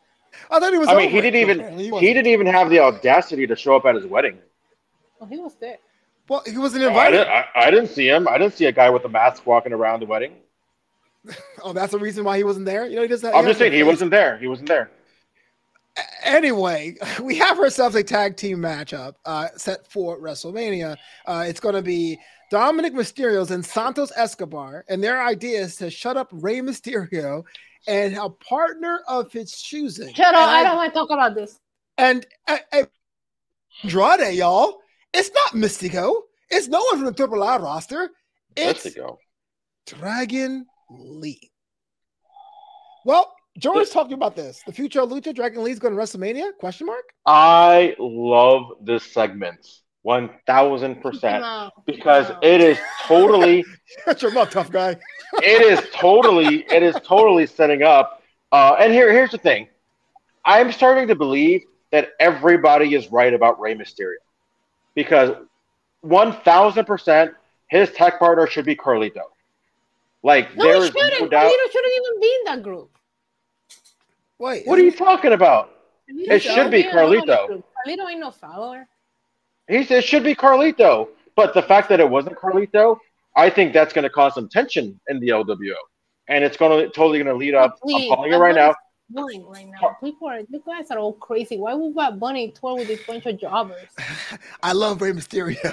I thought he was. I mean, over he it. didn't even have the audacity to show up at his wedding. Oh, he was there. Well, he wasn't Oh, invited. I didn't see him. I didn't see a guy with a mask walking around the wedding. Oh, that's the reason why he wasn't there. You know, he doesn't. I'm just saying he wasn't there. He wasn't there. Anyway, we have ourselves a tag team matchup set for WrestleMania. It's going to be Dominic Mysterio's and Santos Escobar, and their idea is to shut up Rey Mysterio and a partner of his choosing. Shut up! I don't want to talk about this. And Andrade, y'all, it's not Mystico. It's no one from the Triple R roster. It's Mystico. Dragon Lee. Well, George talking about this. The future of Lucha, Dragon Lee's going to WrestleMania? Question mark? I love this segment 1,000% because it is totally. Shut your mouth, tough guy. it is totally setting up. And here's the thing. I'm starting to believe that everybody is right about Rey Mysterio because 1,000% his tag partner should be Carlito. Like No, there he is no shouldn't. doubt. Carlito shouldn't even be in that group. Wait, What are you talking about? It should be Carlito. Carlito ain't no follower. It should be Carlito. But the fact that it wasn't Carlito, I think that's going to cause some tension in the LWO. And it's totally going to lead up. I'm calling it right now. Right now. You guys are all crazy. Why would Bad Bunny tour with this bunch of jobbers? I love Rey Mysterio.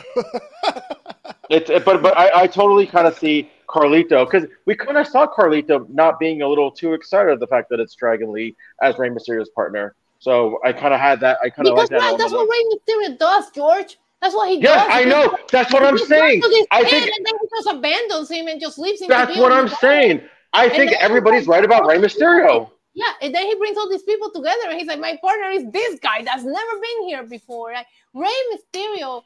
But I totally kind of see Carlito because we kind of saw Carlito not being a little too excited at the fact that it's Dragon Lee as Rey Mysterio's partner. So I kind of had that. I kind of like that. That's what Rey Mysterio does, George. That's what he does. Yeah, I know. That's what I'm saying. I think and then he just abandons him and just leaves him. That's what I'm saying. I think everybody's right about Rey Mysterio. Yeah, and then he brings all these people together, and he's like, "My partner is this guy that's never been here before." Like Rey Mysterio.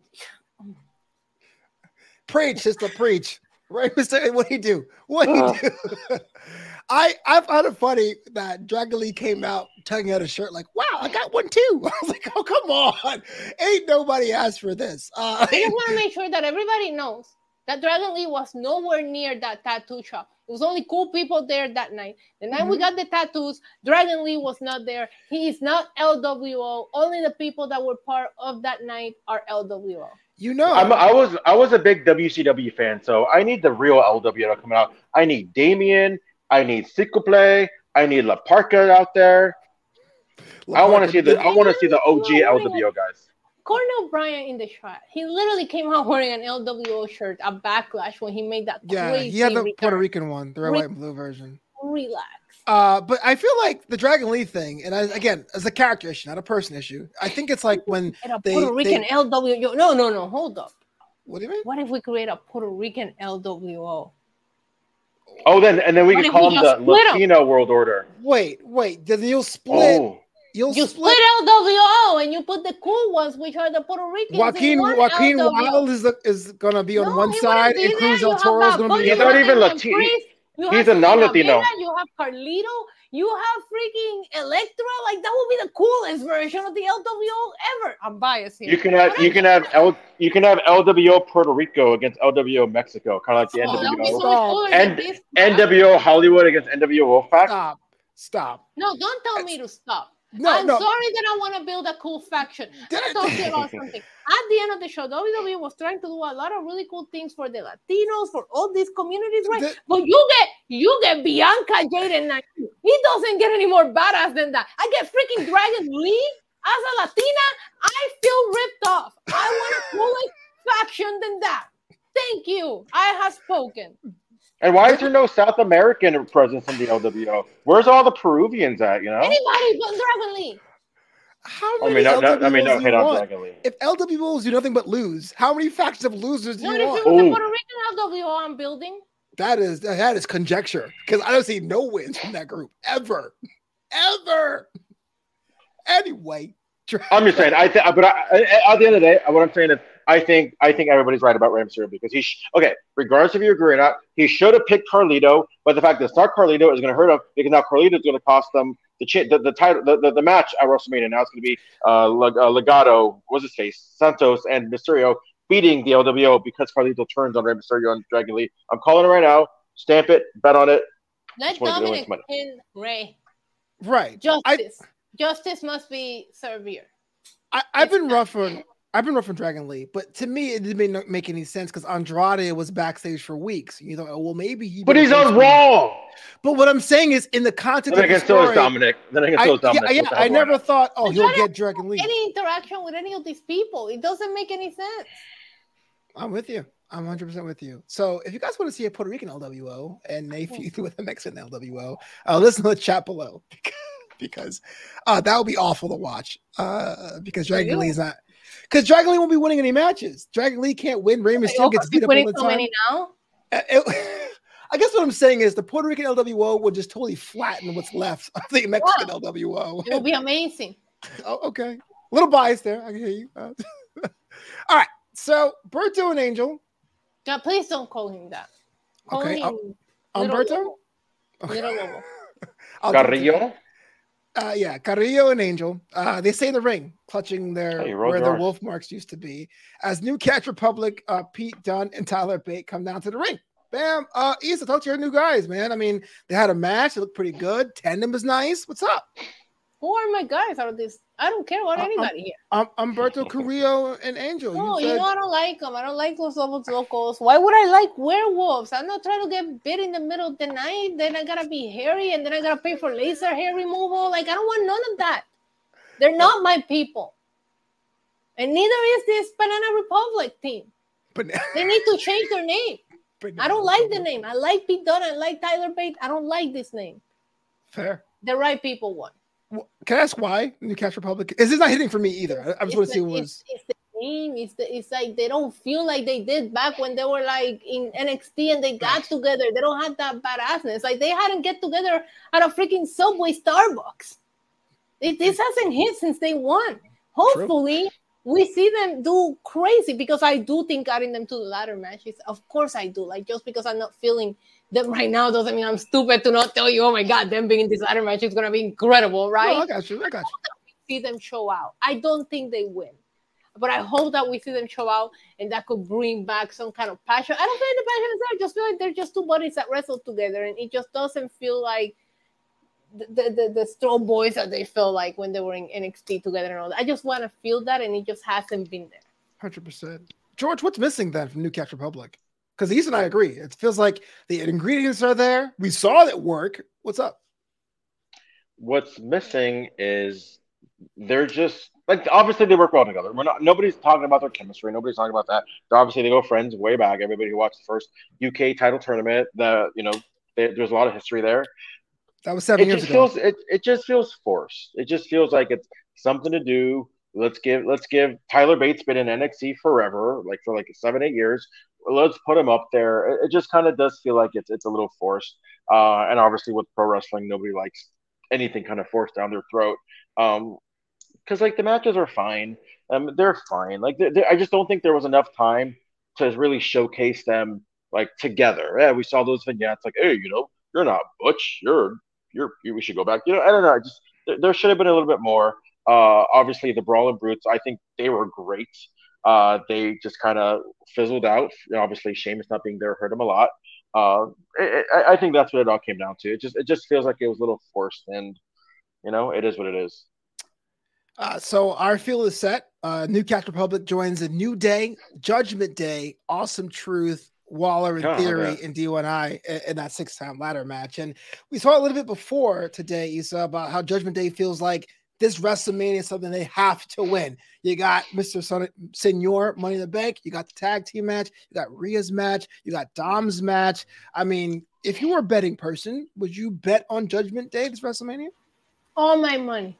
Preach, sister, preach. Rey Mysterio, what he do? What he do? I found it funny that Dragon Lee came out tugging at his shirt like, "Wow, I got one too." I was like, "Oh, come on, ain't nobody asked for this." I just want to make sure that everybody knows that Dragon Lee was nowhere near that tattoo shop. It was only cool people there that night. The night we got the tattoos, Dragon Lee was not there. He is not LWO. Only the people that were part of that night are LWO. You know, I was a big WCW fan, so I need the real LWO to come out. I need Damien. I need Cicople. I need La Parca out there. I want to see the OG LWO guys. Cornell Bryant in the shot. He literally came out wearing an LWO shirt at Backlash when he made that crazy. He had the Puerto Rican one, the red, white, and blue version. Relax. But I feel like the Dragon Lee thing, and again, as a character issue, not a person issue. I think it's like when Puerto Rican LWO. No, hold up. What do you mean? What if we create a Puerto Rican LWO? Oh, then we can call them the Latino World Order. Wait. Then you'll split. Oh. You split LWO and you put the cool ones, which are the Puerto Ricans. Joaquin Wild is gonna be on one side, and Cruz del Toro is gonna be. He's not even Latino. He's a non-Latino. You have Carlito. You have freaking Electra. Like that would be the coolest version of the LWO ever. I'm biased here. You can have LWO Puerto Rico against LWO Mexico, kind of like the NWO. And NWO Hollywood against NWO Wolfpack. Stop. No, don't tell me to stop. No, I'm sorry that I want to build a cool faction. Let's talk about something. At the end of the show, WWE was trying to do a lot of really cool things for the Latinos, for all these communities, right? But you get Bianca Jade Knight. He doesn't get any more badass than that. I get freaking Dragon Lee as a Latina. I feel ripped off. I want a cooler faction than that. Thank you. I have spoken. And why is there no South American presence in the LWO? Where's all the Peruvians at? You know, anybody but Dragon Lee. How many LWOs hate on Dragon Lee. If LWOs do nothing but lose, how many factions of losers do you want? What if it was the Puerto Rican LWO I'm building? That is conjecture because I don't see no wins from that group ever. Anyway, I'm just saying. At the end of the day, what I'm saying is, I think everybody's right about Rey Mysterio because regardless if you agree or not, he should have picked Carlito. But the fact that it's not Carlito is going to hurt him because now Carlito is going to cost them the title, the match at WrestleMania. Now it's going to be Legado, what's his face, Santos and Mysterio beating the LWO because Carlito turns on Rey Mysterio and Dragon Lee. I'm calling it right now. Stamp it, bet on it. Let Dominic pin Rey. Right. Justice. Justice must be severe. I've been rough on Dragon Lee, but to me it didn't make any sense because Andrade was backstage for weeks. You know, well maybe But he's on Raw. But what I'm saying is, in the context Then of the again, so is story, Dominic. I never thought, he'll get Dragon Lee. Any interaction with any of these people, it doesn't make any sense. I'm with you. I'm 100% with you. So if you guys want to see a Puerto Rican LWO and they feud with a Mexican LWO, listen to the chat below because that would be awful to watch. Because Dragon Lee is not. Because Dragon Lee won't be winning any matches. Dragon Lee can't win. Rey Mysterio gets beat up all the time. Many now? I guess what I'm saying is the Puerto Rican LWO would just totally flatten what's left of the Mexican LWO. It will be amazing. Oh, okay. A little biased there. I can hear you. All right. So, Berto and Angel. God, please don't call him that. Call him Umberto? Little Lobo. Carrillo? Yeah, Carrillo and Angel. They stay in the ring, clutching where their wolf marks used to be. As New Catch Republic, Pete Dunne and Tyler Bate come down to the ring. Bam. Issa, talk to your new guys, man. I mean, they had a match. It looked pretty good. Tandem is nice. What's up? Who are my guys out of this? I don't care about anybody here. Umberto, Carrillo, and Angel. No, you know I don't like them. I don't like those locos. Why would I like werewolves? I'm not trying to get bit in the middle of the night. Then I gotta be hairy, and then I gotta pay for laser hair removal. Like, I don't want none of that. They're not my people. And neither is this Banana Republic team. They need to change their name. I don't like the name. I like Pete Dunne. I like Tyler Bate. I don't like this name. Fair. The right people won. Can I ask why New Catch Republic? Is this not hitting for me either? I just want to see what was. It's the name. It's like they don't feel like they did back when they were like in NXT and they got together. They don't have that badassness. Like they hadn't get together at a freaking Subway Starbucks. This hasn't hit since they won. Hopefully, we see them do crazy because I do think adding them to the ladder matches. Of course, I do. Like just because I'm not feeling them right now doesn't mean I'm stupid to not tell you, oh my God, them being in this ladder match is going to be incredible, right? No, I got you. I hope that we see them show out. I don't think they win, but I hope that we see them show out and that could bring back some kind of passion. I don't feel like the passion is there. I just feel like they're just two buddies that wrestle together and it just doesn't feel like the strong boys that they felt like when they were in NXT together and all that. I just want to feel that and it just hasn't been there. 100%. George, what's missing then from New Catch Republic? Because East and I agree. It feels like the ingredients are there. We saw it work. What's up? What's missing is they're just like obviously they work well together. Nobody's talking about their chemistry. Nobody's talking about that. Obviously they go friends way back. Everybody who watched the first UK title tournament, there's a lot of history there. That was 7 years ago. It just feels forced. It just feels like it's something to do. Let's give Tyler Bates been in NXT forever, like for like 7-8 years. Let's put him up there. It just kind of does feel like it's a little forced. And obviously with pro wrestling, nobody likes anything kind of forced down their throat. Because like the matches are fine. They're fine. Like I just don't think there was enough time to really showcase them like together. Yeah, we saw those vignettes like, hey, you're not Butch. We should go back. I don't know. There should have been a little bit more. Obviously the Brawling Brutes, I think they were great. They just kind of fizzled out. Obviously, Sheamus not being there hurt him a lot. I think that's what it all came down to. It just feels like it was a little forced, and it is what it is. So our field is set. New Catch Republic joins a New Day, Judgment Day, Awesome Truth, Waller and Theory, and D1I in that 6-time ladder match. And we saw a little bit before today, Issa, about how Judgment Day feels like this WrestleMania is something they have to win. You got Mr. Senor Money in the Bank. You got the tag team match. You got Rhea's match. You got Dom's match. I mean, if you were a betting person, would you bet on Judgment Day this WrestleMania? All my money.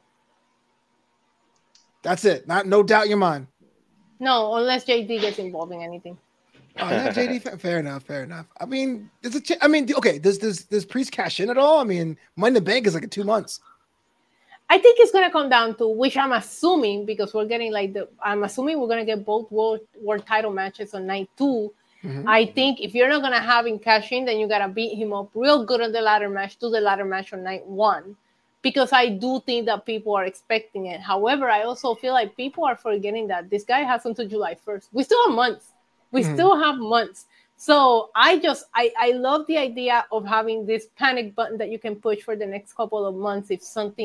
That's it. No doubt in your mind. No, unless JD gets involved in anything. Oh, yeah, JD. Fair enough. I mean, okay. Does Priest cash in at all? I mean, Money in the Bank is like in 2 months. I think it's gonna come down to, which I'm assuming, because we're getting I'm assuming we're gonna get both world title matches on night 2. Mm-hmm. I think if you're not gonna have him cash in, then you gotta beat him up real good on the ladder match, do the ladder match on night 1, because I do think that people are expecting it. However, I also feel like people are forgetting that this guy has until July 1st. We still have months. Still have months. So I love the idea of having this panic button that you can push for the next couple of months if something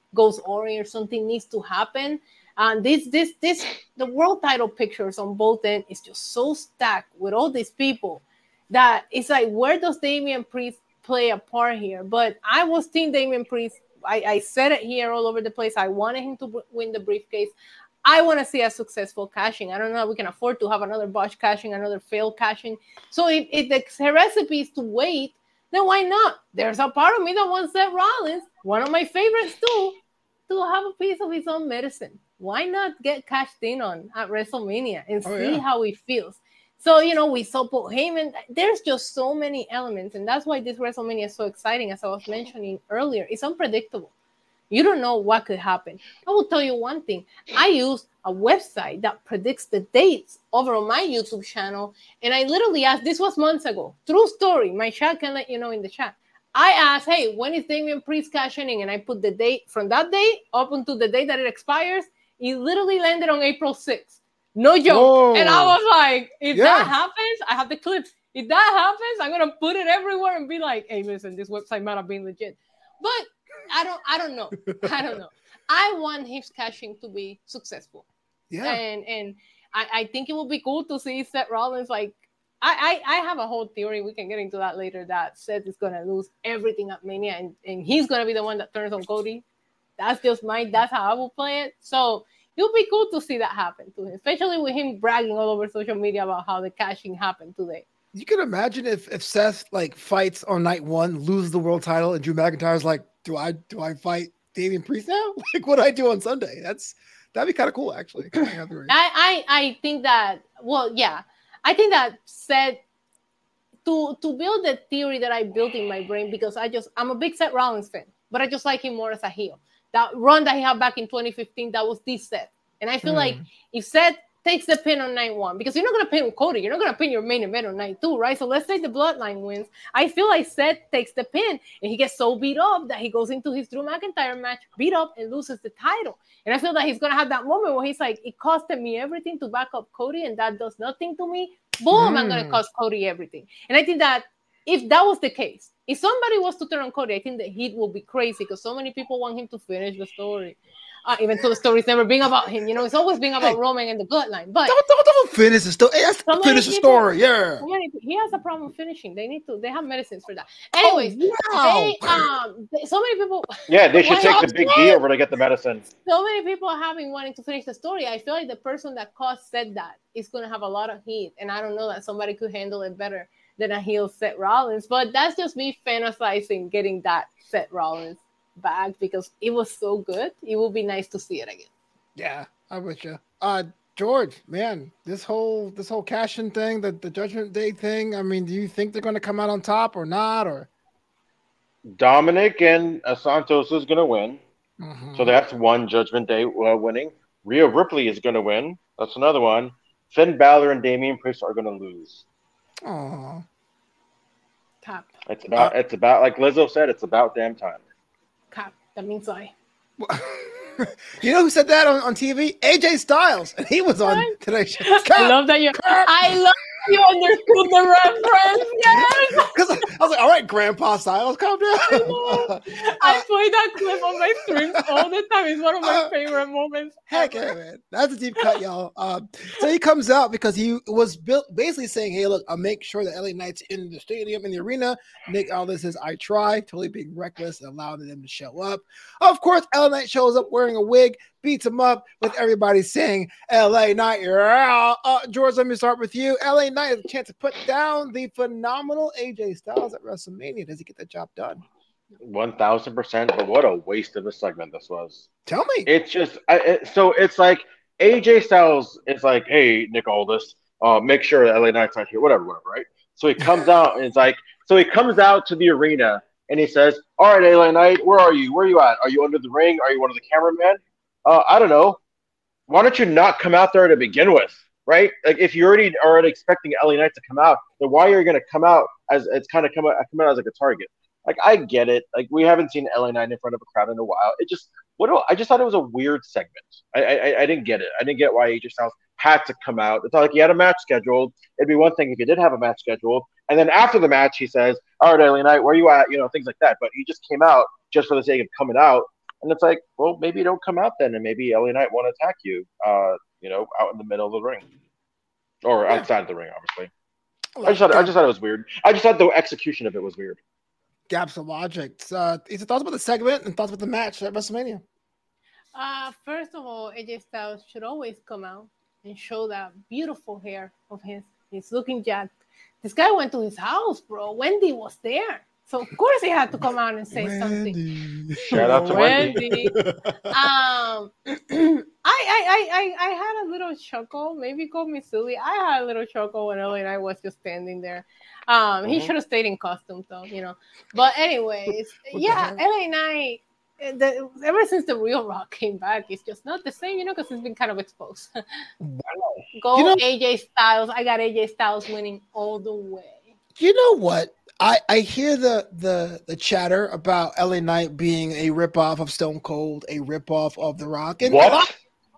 goes Ori or something needs to happen. And the world title pictures on both ends is just so stacked with all these people that it's like, where does Damian Priest play a part here? But I was team Damian Priest. I said it here all over the place. I wanted him to win the briefcase. I want to see a successful cashing. I don't know if we can afford to have another botch cashing, another failed cashing. So if the recipe is to wait, then why not? There's a part of me that wants Seth Rollins, one of my favorites too, to have a piece of his own medicine. Why not get cashed in on at WrestleMania and see how it feels? So, we saw Paul Heyman. There's just so many elements, and that's why this WrestleMania is so exciting. As I was mentioning earlier, it's unpredictable. You don't know what could happen. I will tell you one thing. I use a website that predicts the dates over on my YouTube channel, and I literally asked, this was months ago, true story, my chat can let you know in the chat. I asked, hey, when is Damian Priest cashing in? And I put the date from that date up until the day that it expires. It literally landed on April 6th. No joke. Whoa. And I was like, if that happens, I have the clips. If that happens, I'm going to put it everywhere and be like, hey, listen, this website might have been legit. But I don't know. I don't know. I want his cashing to be successful. Yeah. And I think it would be cool to see Seth Rollins. Like, I have a whole theory. We can get into that later, that Seth is going to lose everything at Mania and he's going to be the one that turns on Cody. That's how I will play it. So it would be cool to see that happen to him, especially with him bragging all over social media about how the cashing happened today. You can imagine if Seth fights on night one, loses the world title, and Drew McIntyre's like, do I fight Damian Priest now? What do I do on Sunday? That'd be kind of cool, actually. I think that, I think that Seth, to build the theory that I built in my brain, because I'm a big Seth Rollins fan, but I just like him more as a heel. That run that he had back in 2015, that was this Seth. And I feel like if Seth takes the pin on night one, because you're not going to pin Cody, you're not going to pin your main event on night two, right? So let's say the Bloodline wins. I feel like Seth takes the pin and he gets so beat up that he goes into his Drew McIntyre match, beat up and loses the title. And I feel that he's going to have that moment where he's like, it costed me everything to back up Cody and that does nothing to me. Boom, I'm going to cost Cody everything. And I think that if that was the case, if somebody was to turn on Cody, I think the heat will be crazy because so many people want him to finish the story. Even though the story's never been about him, it's always been about Roman and the Bloodline. But don't finish the story. Finish the story. Yeah, he has a problem finishing. They have medicines for that. Anyways, so many people. Yeah, they should take the big D over to get the medicine. So many people are wanting to finish the story. I feel like the person that said that is going to have a lot of heat, and I don't know that somebody could handle it better than a heel Seth Rollins. But that's just me fantasizing getting that Seth Rollins back because it was so good. It would be nice to see it again. Yeah, I'm with you. George, man, this whole cash-in thing, the Judgment Day thing, I mean, do you think they're going to come out on top or not? Or Dominic and Santos is going to win. Mm-hmm. So that's one Judgment Day winning. Rhea Ripley is going to win. That's another one. Finn Balor and Damian Priest are going to lose. Oh, Cap. It's about like Lizzo said, it's about damn time. Cap. That means I. You know who said that on TV? AJ Styles, and he was on today's show. I love that you understood the reference. Yes. Because I was like, all right, Grandpa Styles, calm down. I play that clip on my streams all the time. It's one of my favorite moments. Heck yeah, man. That's a deep cut, y'all. So he comes out because he was basically saying, hey, look, I'll make sure that LA Knight's in the stadium, in the arena. Nick Aldis says, I try, totally being reckless and allowing them to show up. Of course, LA Knight shows up wearing a wig, beats him up with everybody saying, LA Knight, you're out. George, let me start with you. LA Knight has a chance to put down the phenomenal AJ Styles at WrestleMania. Does he get the job done? 1000%, but what a waste of a segment this was. Tell me. It's just, so it's like AJ Styles is like, hey, Nick Aldis, make sure that LA Knight's not here, whatever, right? So he comes out and it's like, so he comes out to the arena and he says, all right, LA Knight, where are you? Where are you at? Are you under the ring? Are you one of the cameramen? I don't know. Why don't you not come out there to begin with, right? Like if you already are expecting LA Knight to come out, then why are you going to come out as it's kind of come out as like a target? Like I get it. Like we haven't seen LA Knight in front of a crowd in a while. I just thought it was a weird segment. I didn't get it. I didn't get why AJ Styles had to come out. It's not like he had a match scheduled. It'd be one thing if he did have a match scheduled, and then after the match he says, "All right, LA Knight, where you at?" Things like that. But he just came out just for the sake of coming out. And it's like, well, maybe don't come out then, and maybe LA Knight won't attack you, out in the middle of the ring or Yeah. outside of the ring, obviously. Like, I just thought it was weird. I just thought the execution of it was weird. gaps of logic. Is it thoughts about the segment and thoughts about the match at WrestleMania? First of all, AJ Styles should always come out and show that beautiful hair of his. He's looking jacked. This guy went to his house, bro. Wendy was there. So of course he had to come out and say something. Shout out to Wendy. I had a little chuckle. Maybe call me silly. I had a little chuckle when LA Knight was just standing there. He should have stayed in costume though, But anyways, yeah, LA Knight. Ever since the Real Rock came back, it's just not the same, because it's been kind of exposed. Go AJ Styles. I got AJ Styles winning all the way. You know what? I hear the chatter about LA Knight being a ripoff of Stone Cold, a ripoff of The Rock. And what?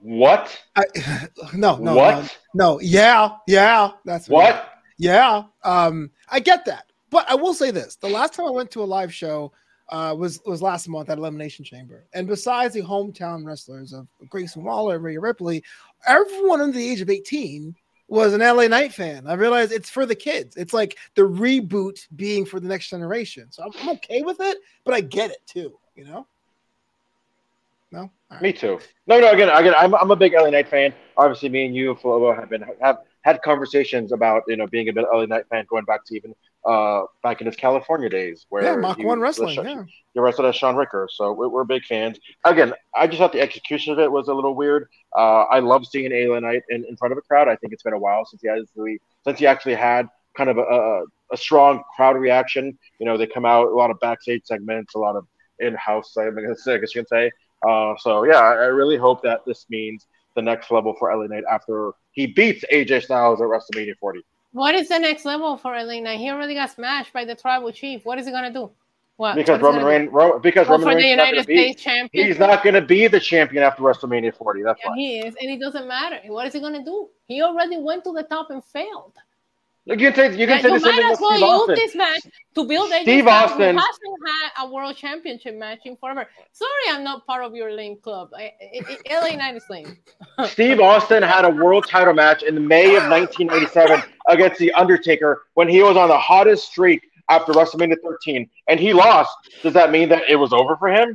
No. Yeah. That's what? Yeah. I get that, but I will say this: the last time I went to a live show was last month at Elimination Chamber, and besides the hometown wrestlers of Grayson Waller and Rhea Ripley, everyone under the age of 18 was an LA Knight fan. I realized it's for the kids. It's like the reboot being for the next generation. So I'm okay with it, but I get it too, No? Right. Me too. No, again, I'm a big LA Knight fan. Obviously, me and you, Flo, have had conversations about, being a bit LA Knight fan going back to even back in his California days where Mach 1 Wrestling, you wrestled as Sean Ricker. So we're big fans. Again, I just thought the execution of it was a little weird. I love seeing LA Knight in front of a crowd. I think it's been a while since he actually had kind of a strong crowd reaction. They come out, a lot of backstage segments, a lot of in-house, I guess you can say. So yeah, I really hope that this means the next level for LA Knight after he beats AJ Styles at WrestleMania 40. What is the next level for LA Knight? He already got smashed by the Tribal Chief. What is he gonna do? What? Because Roman Reigns the United States champion. He's not going to be the champion after WrestleMania 40. That's why he is, and it doesn't matter. What is he gonna do? He already went to the top and failed. You can say the same thing with Steve Austin. Use this match to build a Steve Austin who hasn't had a world championship match in forever. Sorry, I'm not part of your lame club. LA Knight is lame. Steve Austin had a world title match in May of 1997 against The Undertaker when he was on the hottest streak after WrestleMania 13, and he lost. Does that mean that it was over for him?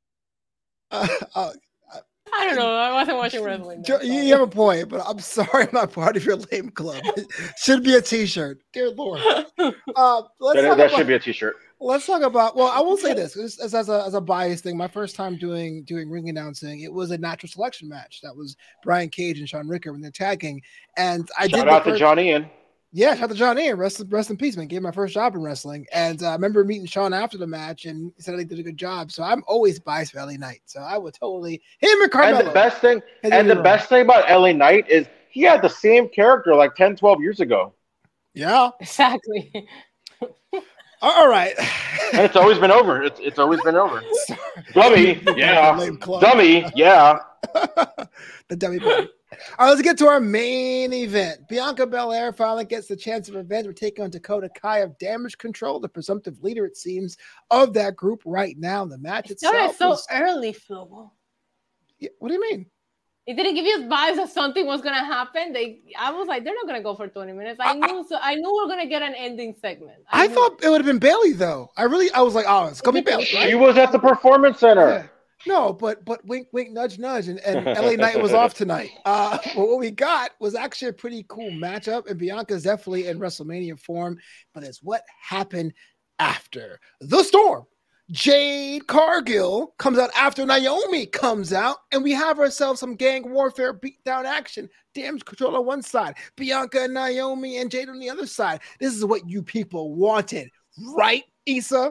I don't know. I wasn't watching wrestling. You have a point, but I'm sorry I'm not part of your lame club. It should be a t-shirt. Dear Lord. That should be a t-shirt. Let's talk about, well, I will say this as a bias thing. My first time doing ring announcing, it was a natural selection match. That was Brian Cage and Sean Ricker when they're tagging. And Shout out to John Ian. Yeah, shout out to John Ian. Rest in peace, man. Gave my first job in wrestling. And I remember meeting Sean after the match, and he said they did a good job. So I'm always biased for LA Knight. So I would totally him and Carmelo. And the best thing about LA Knight is he had the same character like 10, 12 years ago. Yeah. Exactly. All right. And it's always been over. It's always been over. Dummy, yeah. Dummy, yeah. The dummy buddy. All right, let's get to our main event. Bianca Belair finally gets the chance of revenge. We're taking on Dakota Kai of Damage Control, the presumptive leader, it seems, of that group right now. The match itself started so early, Flo. Yeah, what do you mean? It didn't give you vibes that something was gonna happen. I was like, they're not gonna go for 20 minutes. I knew we're gonna get an ending segment. I thought it would have been Bayley though. I was like, oh, it's gonna be Bayley. Right? She was at the Performance Center. Yeah. No, but wink, wink, nudge, nudge, and LA Knight was off tonight. But what we got was actually a pretty cool matchup, and Bianca's definitely in WrestleMania form. But it's what happened after the storm. Jade Cargill comes out after Naomi comes out, and we have ourselves some gang warfare beatdown action. Damage Control on one side, Bianca and Naomi and Jade on the other side. This is what you people wanted, right, Issa?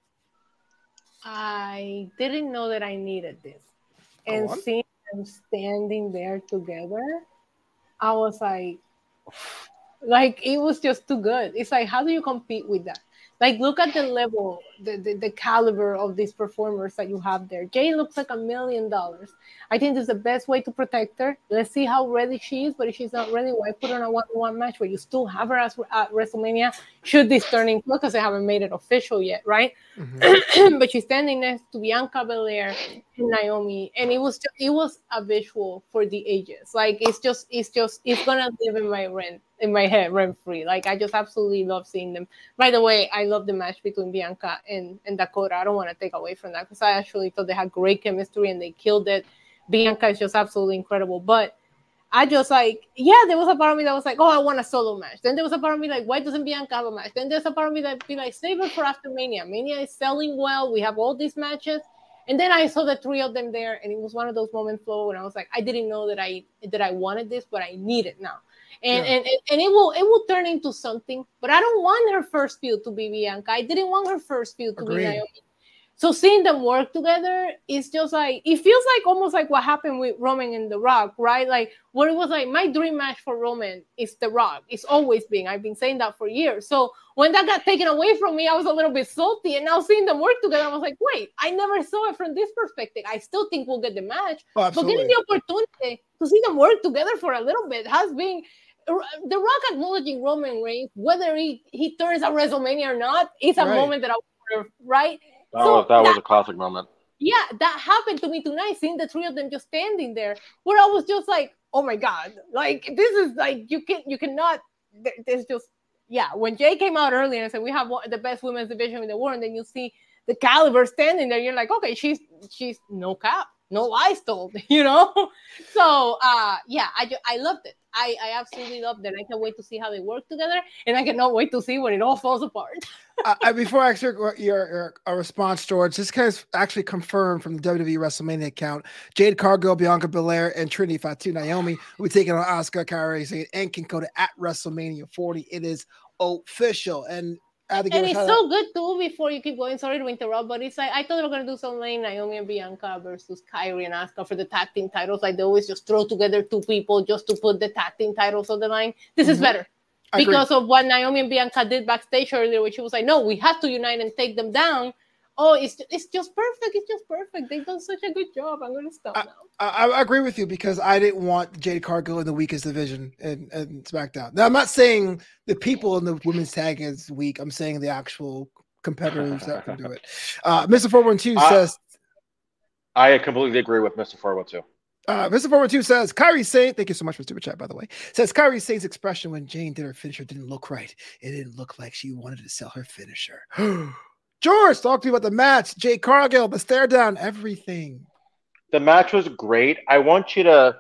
I didn't know that I needed this. And seeing them standing there together, I was like, it was just too good. It's like, how do you compete with that? Like, look at the level the caliber of these performers that you have there. Jade looks like $1 million. I think this is the best way to protect her. Let's see how ready she is, but if she's not ready, why put her on a one-on-one match where you still have her at WrestleMania? Should this turn into, because they haven't made it official yet, right? Mm-hmm. But she's standing next to Bianca Belair and Naomi, and it was a visual for the ages. Like it's gonna live in my head rent free. Like I just absolutely love seeing them. By the way, I love the match between Bianca and Dakota. I don't want to take away from that because I actually thought they had great chemistry and they killed it. Bianca is just absolutely incredible. But I just there was a part of me that was like, oh, I want a solo match. Then there was a part of me like, why doesn't Bianca have a match? Then there's a part of me that be like, save it for after Mania. Mania is selling well. We have all these matches. And then I saw the three of them there, and it was one of those moments, Flo, when I was like, I didn't know that I wanted this, but I need it now. And it will turn into something. But I don't want her first feud to be Bianca. I didn't want her first feud to be Naomi. So seeing them work together is just like, it feels like almost like what happened with Roman and The Rock, right? Like where it was like, my dream match for Roman is The Rock. It's always been. I've been saying that for years. So when that got taken away from me, I was a little bit salty. And now seeing them work together, I was like, wait, I never saw it from this perspective. I still think we'll get the match. But getting the opportunity to see them work together for a little bit has been... The Rock acknowledging Roman Reigns, whether he turns at WrestleMania or not, is a moment that I wonder, right? That was a classic moment. Yeah, that happened to me tonight, seeing the three of them just standing there, where I was just like, oh my God, like this is like, you cannot, there's just, when Jay came out earlier and said, we have the best women's division in the world, and then you see the caliber standing there, you're like, okay, she's no cap, no lies told, you know? So, I loved it. I absolutely loved it. I can't wait to see how they work together, and I cannot wait to see when it all falls apart. Before I ask your response, George, this kind of actually confirmed from the WWE WrestleMania account. Jade Cargill, Bianca Belair, and Trinity Fatu Naomi will be taking on Asuka, Kairi Sane, and Dakota at WrestleMania 40. It is official. And it's so good too. Before you keep going, sorry to interrupt, but it's like I thought they were gonna do something like Naomi and Bianca versus Kairi and Asuka for the tag team titles. Like they always just throw together two people just to put the tag team titles on the line. This is better because of what Naomi and Bianca did backstage earlier, which she was like, "No, we have to unite and take them down." Oh, it's just perfect. It's just perfect. They've done such a good job. I'm gonna stop now. I agree with you because I didn't want Jade Cargill in the weakest division in SmackDown. Now, I'm not saying the people in the women's tag is weak. I'm saying the actual competitors that can do it. Mr. 412 says... I completely agree with Mr. 412. Mr. 412 says, Kairi Sane, thank you so much for super chat, by the way, says Kairi Sane's expression when Jane did her finisher didn't look right. It didn't look like she wanted to sell her finisher. George, talk to me about the match. Jade Cargill, the stare down, everything. The match was great. I want you to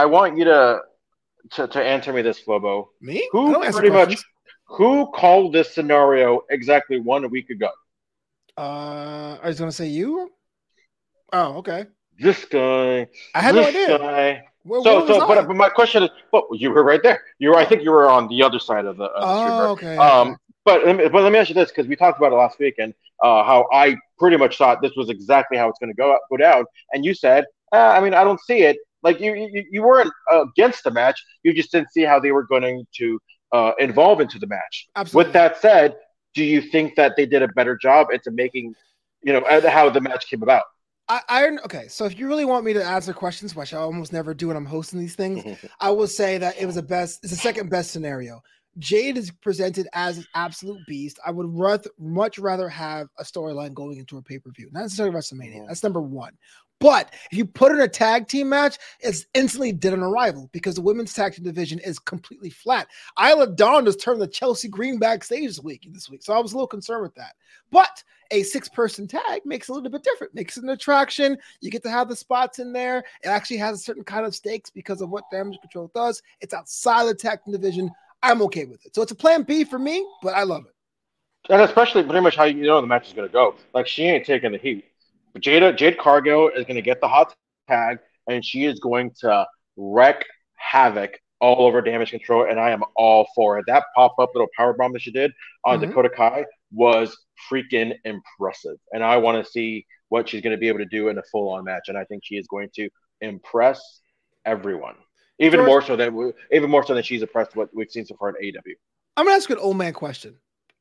answer me this, Flobo. Me? Who called this scenario exactly 1 week ago? I was gonna say you. Oh, okay. This guy. I had no idea. But my question is, well, you were right there. I think you were on the other side of the. Okay. But let me ask you this, because we talked about it last week, and how I pretty much thought this was exactly how it's going to go down, and you said, I don't see it. Like you weren't against the match, you just didn't see how they were going to involve into the match. Absolutely. With that said, do you think that they did a better job into making, how the match came about? Okay, so if you really want me to answer questions, which I almost never do when I'm hosting these things, I will say that it's the second best scenario. Jade is presented as an absolute beast. I would much rather have a storyline going into a pay-per-view, not necessarily WrestleMania. That's number one. But if you put in a tag team match, it's instantly dead on arrival because the women's tag team division is completely flat. Isla Dawn just turned the Chelsea Green backstage this week. So I was a little concerned with that. But a 6-person tag makes it a little bit different. Makes it an attraction. You get to have the spots in there. It actually has a certain kind of stakes because of what Damage Control does. It's outside the tag team division. I'm okay with it. So it's a plan B for me, but I love it. And especially pretty much how the match is going to go. Like, she ain't taking the heat. But Jade Cargill is going to get the hot tag, and she is going to wreak havoc all over Damage Control, and I am all for it. That pop-up little powerbomb that she did on Dakota Kai was freaking impressive. And I want to see what she's going to be able to do in a full-on match, and I think she is going to impress everyone. Even more so than she's impressed what we've seen so far in AEW. I'm gonna ask you an old man question.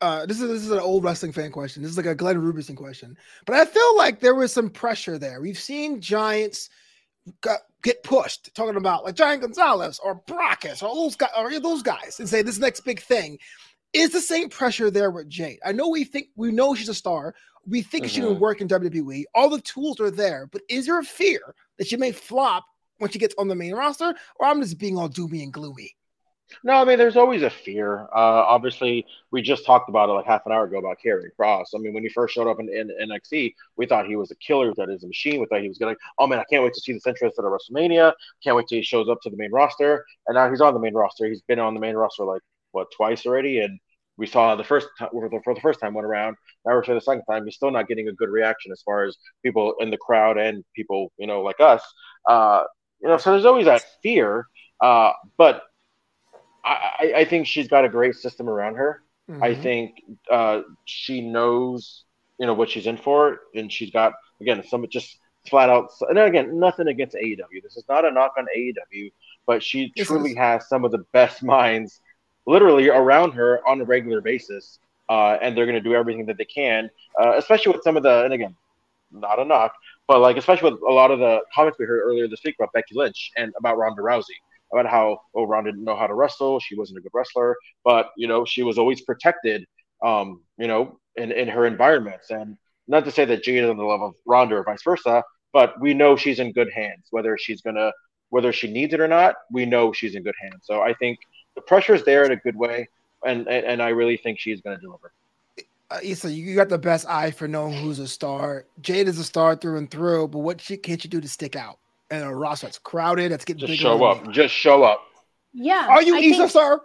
this is an old wrestling fan question. This is like a Glenn Rubinson question, but I feel like there was some pressure there. We've seen giants get pushed, talking about like Giant Gonzalez or Brackus or those guys, and say this next big thing. Is the same pressure there with Jade? I know we know she's a star. We think she can work in WWE. All the tools are there, but is there a fear that she may flop when she gets on the main roster, or I'm just being all doomy and gloomy? No, I mean, there's always a fear. Obviously, we just talked about it like half an hour ago about Karrion Kross. I mean, when he first showed up in NXT, we thought he was a killer, that is a machine. We thought he was going to, oh man, I can't wait to see this entrance at WrestleMania. Can't wait till he shows up to the main roster. And now he's on the main roster. He's been on the main roster like, twice already? And we saw for the first time went around. Now we're for the second time. He's still not getting a good reaction as far as people in the crowd and people, like us. So there's always that fear. But I think she's got a great system around her. Mm-hmm. I think she knows, what she's in for, and she's got, again, some just flat out. And again, nothing against AEW. This is not a knock on AEW, but she truly has some of the best minds, literally around her on a regular basis, and they're going to do everything that they can, especially with some of the. And again, not a knock, but like especially with a lot of the comments we heard earlier this week about Becky Lynch and about Ronda Rousey. About how Ronda didn't know how to wrestle, she wasn't a good wrestler, but she was always protected, in her environments. And not to say that Jade is on the level of Ronda or vice versa, but we know she's in good hands. Whether she needs it or not, we know she's in good hands. So I think the pressure is there in a good way, and I really think she's going to deliver. Issa, you got the best eye for knowing who's a star. Jade is a star through and through, but what can't she do to stick out? And a roster that's crowded, that's getting just bigger. Just show up. Yeah. Are you Issa, sir?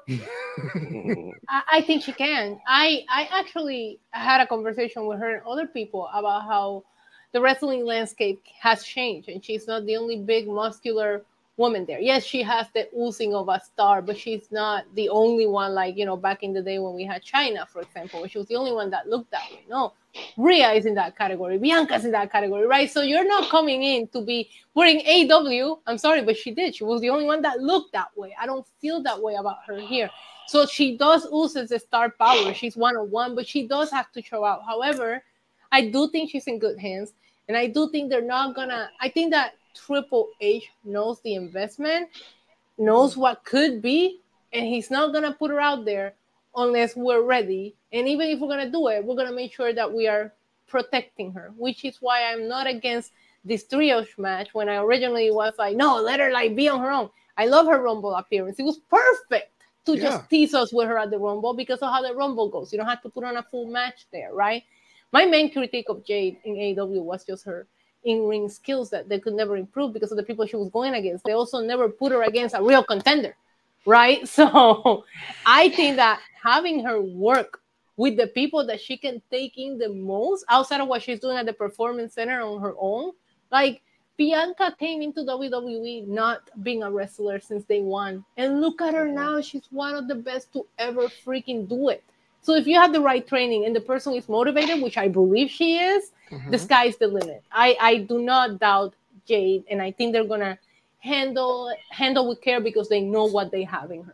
I think she can. I actually had a conversation with her and other people about how the wrestling landscape has changed, and she's not the only big muscular woman there. Yes, she has the oozing of a star, but she's not the only one, like, back in the day when we had China, for example, where she was the only one that looked that way. No, Rhea is in that category. Bianca's in that category, right? So you're not coming in to be wearing AW. I'm sorry, but she did. She was the only one that looked that way. I don't feel that way about her here. So she does oozes the star power. She's one-on-one, but she does have to show out. However, I do think she's in good hands, and I do think they're not gonna. I think that Triple H knows the investment, knows what could be, and he's not gonna put her out there unless we're ready. And even if we're gonna do it, we're gonna make sure that we are protecting her, which is why I'm not against this trios match. When I originally was like, no, let her like be on her own. I love her Rumble appearance. It was perfect to just tease us with her at the Rumble because of how the Rumble goes. You don't have to put on a full match there, right? My main critique of Jade in AEW was just her in-ring skills that they could never improve because of the people she was going against. They also never put her against a real contender, right? So I think that having her work with the people that she can take in the most outside of what she's doing at the Performance Center on her own, like Bianca came into WWE not being a wrestler since day one. And look at her now. She's one of the best to ever freaking do it. So if you have the right training and the person is motivated, which I believe she is, the sky's the limit. I do not doubt Jade, and I think they're going to handle with care because they know what they have in her.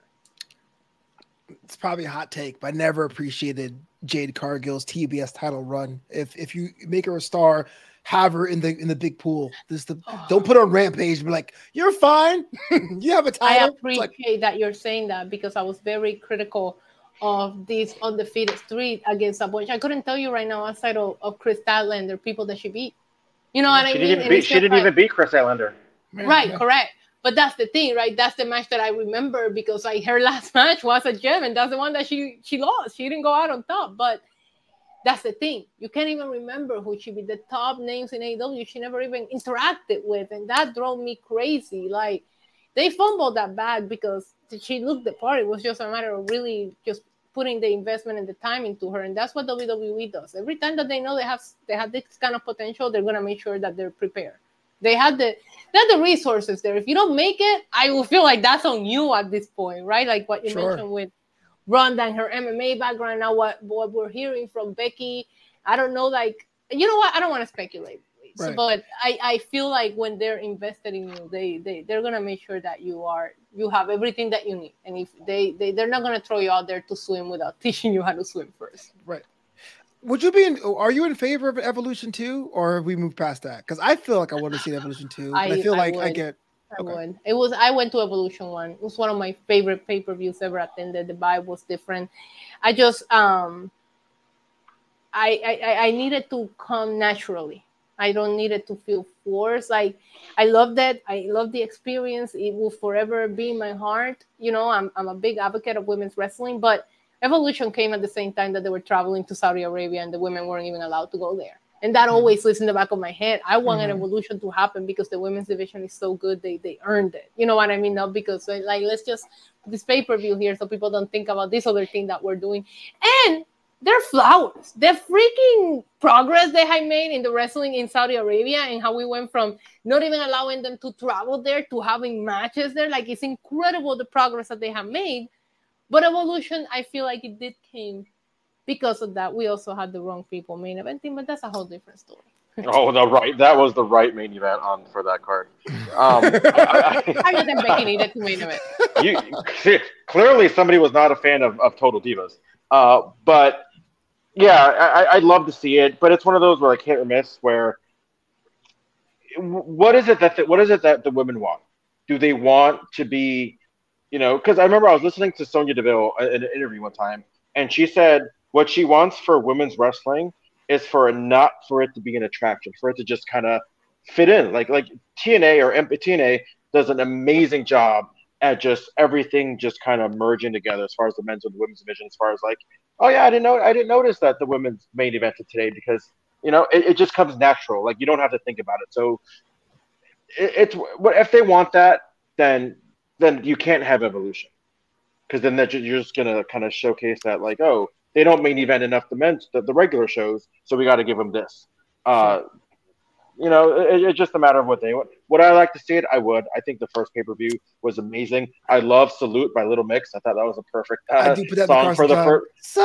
It's probably a hot take, but I never appreciated Jade Cargill's TBS title run. If you make her a star, have her in the big pool. Don't put her on Rampage and be like, you're fine. You have a title. I appreciate that you're saying that because I was very critical of this undefeated streak against a bunch. I couldn't tell you right now outside of Chris Statlander, people that she beat. You know what I mean? She didn't even beat Chris Statlander. Right, correct. But that's the thing, right? That's the match that I remember because her last match was a gem, and that's the one that she lost. She didn't go out on top, but that's the thing. You can't even remember who she beat. The top names in AEW, she never even interacted with, and that drove me crazy. Like, they fumbled that bag because she looked the part. It was just a matter of really just putting the investment and the time into her, and that's what WWE does. Every time that they know they have this kind of potential, they're gonna make sure that they're prepared. They had the resources there. If you don't make it, I will feel like that's on you at this point, right? Like what you mentioned with Ronda and her MMA background. Now what we're hearing from Becky, I don't know. Like, you know what? I don't want to speculate. So, Right. but I feel like when they're invested in you, they're gonna make sure that you have everything that you need. And if they're not gonna throw you out there to swim without teaching you how to swim first. Right. Are you in favor of Evolution 2, or have we moved past that? Because I feel like I want to see Evolution 2. But I feel like I get. Okay. I went to Evolution 1. It was one of my favorite pay-per-views ever attended. The vibe was different. I just I needed to come naturally. I don't need it to feel forced. Like, I love that. I love the experience. It will forever be in my heart. You know, I'm a big advocate of women's wrestling, but Evolution came at the same time that they were traveling to Saudi Arabia and the women weren't even allowed to go there. And that always lives in the back of my head. I want an Evolution to happen because the women's division is so good. They earned it. You know what I mean? Not because, like, let's just this pay-per-view here so people don't think about this other thing that we're doing. And they're flowers. The freaking progress they have made in the wrestling in Saudi Arabia and how we went from not even allowing them to travel there to having matches there. Like, it's incredible the progress that they have made. But Evolution, I feel like it did came because of that. We also had the wrong people main eventing, but that's a whole different story. That was the right main event for that card. I know that Becky needed to main event. Clearly, somebody was not a fan of Total Divas. But yeah, I'd love to see it, but it's one of those where I can't or miss. Where what is it that the women want? Do they want to be, Because I remember I was listening to Sonya Deville in an interview one time, and she said what she wants for women's wrestling is not for it to be an attraction, for it to just kind of fit in. Like TNA does an amazing job at just everything just kind of merging together as far as the men's and the women's division, as far as like, oh yeah, I didn't notice that the women's main evented today because it just comes natural. Like, you don't have to think about it. So it's if they want that, then you can't have Evolution, because then you're just gonna kind of showcase that, like, oh, they don't main event enough the regular shows, so we got to give them this. It's just a matter of what they want. Would I like to see it? I would. I think the first pay-per-view was amazing. I love Salute by Little Mix. I thought that was a perfect song for the first.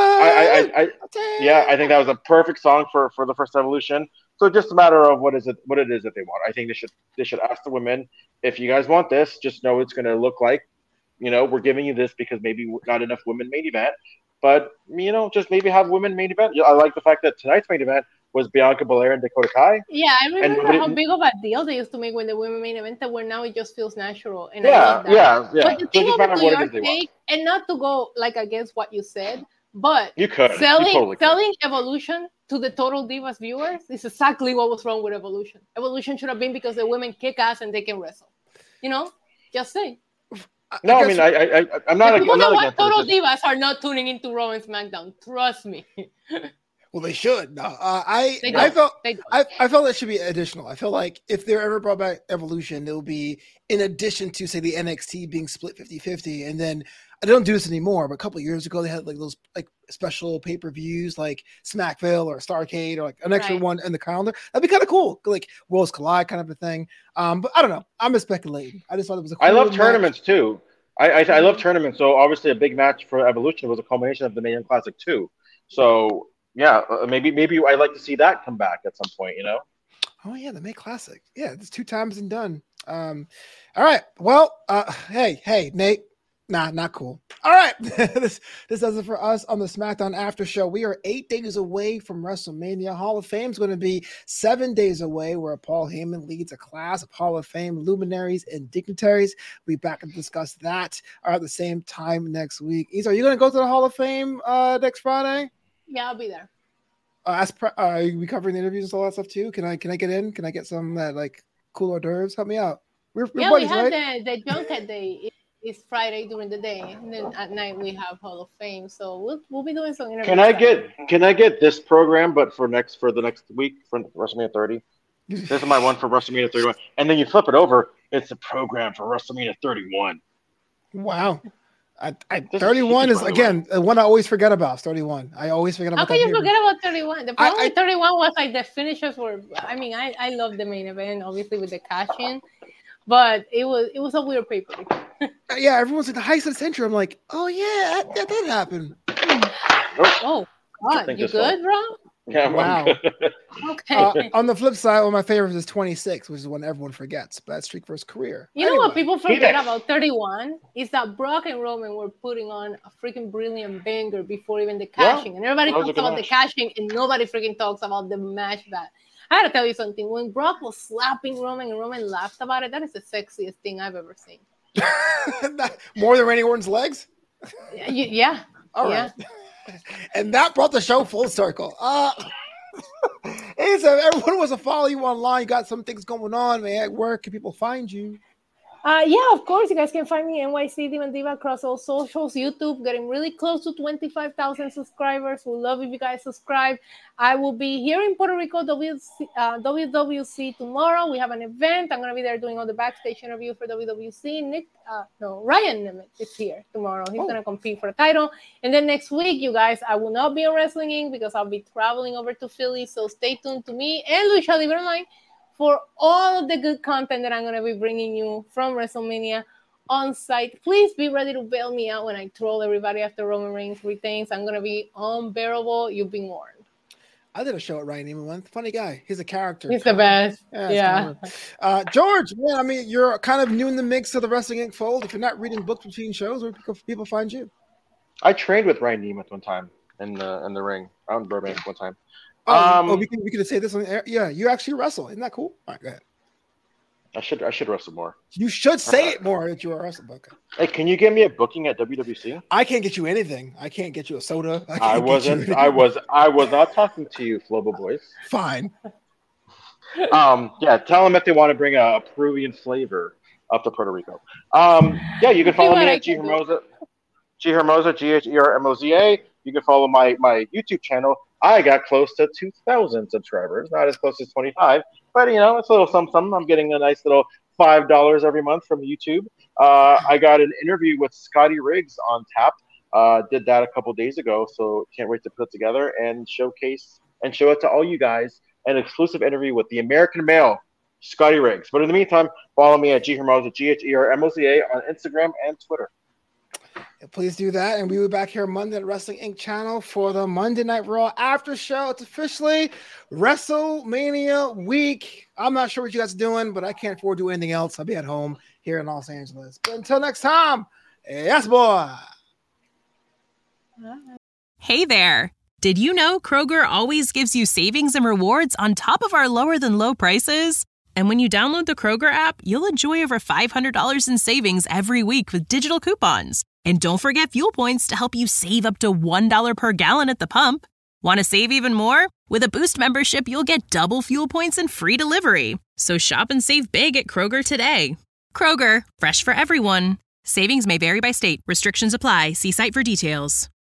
I think that was a perfect song for the first Evolution. So it's just a matter of what it is that they want. I think they should ask the women, if you guys want this, just know it's going to look like, we're giving you this because maybe not enough women main event, but just maybe have women main event. I like the fact that tonight's main event was Bianca Belair and Dakota Kai. Yeah, I remember how big of a deal they used to make when the women main event, where now it just feels natural. And I love that. Yeah. But the thing about New York take, and not to go like against what you said, but you could selling Evolution to the Total Divas viewers is exactly what was wrong with Evolution. Evolution should have been because the women kick ass and they can wrestle. Just saying. No, I mean, I'm not. People that watch Total Divas are not tuning into Raw and SmackDown. Trust me. Well, they should. No, I felt that should be additional. I feel like if they're ever brought back Evolution, it'll be in addition to, say, the NXT being split 50-50. And then I don't do this anymore, but a couple of years ago they had like those like special pay-per-views like Smackville or Starrcade, or like an extra one in the calendar. That'd be kind of cool, like Worlds Collide kind of a thing. But I don't know. I'm just speculating. I just thought it was a cool I love match. Tournaments too. I love tournaments. So obviously a big match for Evolution was a culmination of the Mae Young Classic too. So yeah, maybe I'd like to see that come back at some point, Oh yeah, the May Classic. Yeah, it's 2 times and done. All right. Well, hey, Nate. Nah, not cool. All right. This does it for us on the SmackDown After Show. We are 8 days away from WrestleMania. Hall of Fame is going to be 7 days away, where Paul Heyman leads a class of Hall of Fame luminaries and dignitaries. We'll be back to discuss that at the same time next week. Isa, are you going to go to the Hall of Fame next Friday? Yeah, I'll be there. Are you covering the interviews and all that stuff too? Can I get in? Can I get some like cool hors d'oeuvres? Help me out. We're buddies, we have right? the Junket Day. It's Friday during the day, and then at night we have Hall of Fame. So we'll be doing some interviews. Can I get this program, but for the next week for WrestleMania 30? This is my one for WrestleMania 31, and then you flip it over. It's a program for WrestleMania 31. Wow. 31 is, again, one I always forget about. 31. I always forget about. How can you forget about 31? The problem with 31 was like the finishes were. I mean, I love the main event, obviously with the cash in, but it was a weird paper. Yeah, everyone's like the heist of the century. I'm like, oh yeah, that happened. Oh, God, you good, bro? Yeah, wow. Okay. On the flip side, one of my favorites is 26, which is one everyone forgets. Bad streak for his career. You know what people forget about 31 is that Brock and Roman were putting on a freaking brilliant banger before even the cashing, and everybody talks about the cashing, and nobody freaking talks about the match. That I gotta tell you something. When Brock was slapping Roman and Roman laughed about it, that is the sexiest thing I've ever seen. More than Randy Orton's legs? Yeah. All right. And that brought the show full circle. Hey, so everyone wants to follow you online. You got some things going on, man. Where can people find you? Yeah, of course. You guys can find me NYC Diva Diva across all socials, YouTube, getting really close to 25,000 subscribers. We love if you guys subscribe. I will be here in Puerto Rico, WWC tomorrow. We have an event. I'm going to be there doing all the backstage interview for WWC. Ryan Nemeth is here tomorrow. He's going to compete for a title. And then next week, you guys, I will not be on Wrestling Inc. because I'll be traveling over to Philly. So stay tuned to me and Lucha Libre Online for all of the good content that I'm going to be bringing you from WrestleMania on site. Please be ready to bail me out when I troll everybody after Roman Reigns retains. I'm going to be unbearable. You've been warned. I did a show at Ryan Neiman once. Funny guy. He's a character. He's the best. Yeah. George, man, I mean, you're kind of new in the mix of the Wrestling Inc. fold. If you're not reading books between shows, where can people find you? I trained with Ryan Nemeth one time in the ring out in Burbank one time. We can say this on the air. Yeah, you actually wrestle. Isn't that cool? All right, go ahead. I should wrestle more. You should say it more that you are wrestling. Okay. Hey, can you get me a booking at WWC? I can't get you anything. I can't get you a soda. I was not talking to you, Flobo Boys. Fine. Yeah, tell them if they want to bring a Peruvian flavor up to Puerto Rico. Yeah, you can follow me at G Hermosa, GHERMOZA. You can follow my YouTube channel. I got close to 2,000 subscribers, not as close as 25, but it's a little something. I'm getting a nice little $5 every month from YouTube. I got an interview with Scotty Riggs on tap. Did that a couple days ago, so can't wait to put it together and showcase and show it to all you guys. An exclusive interview with the American male, Scotty Riggs. But in the meantime, follow me at G Hermosa, GHERMOZA on Instagram and Twitter. Please do that. And we'll be back here Monday at Wrestling Inc. channel for the Monday Night Raw after show. It's officially WrestleMania week. I'm not sure what you guys are doing, but I can't afford to do anything else. I'll be at home here in Los Angeles. But until next time, yes, boy. Hey there. Did you know Kroger always gives you savings and rewards on top of our lower than low prices? And when you download the Kroger app, you'll enjoy over $500 in savings every week with digital coupons. And don't forget fuel points to help you save up to $1 per gallon at the pump. Want to save even more? With a Boost membership, you'll get double fuel points and free delivery. So shop and save big at Kroger today. Kroger, fresh for everyone. Savings may vary by state. Restrictions apply. See site for details.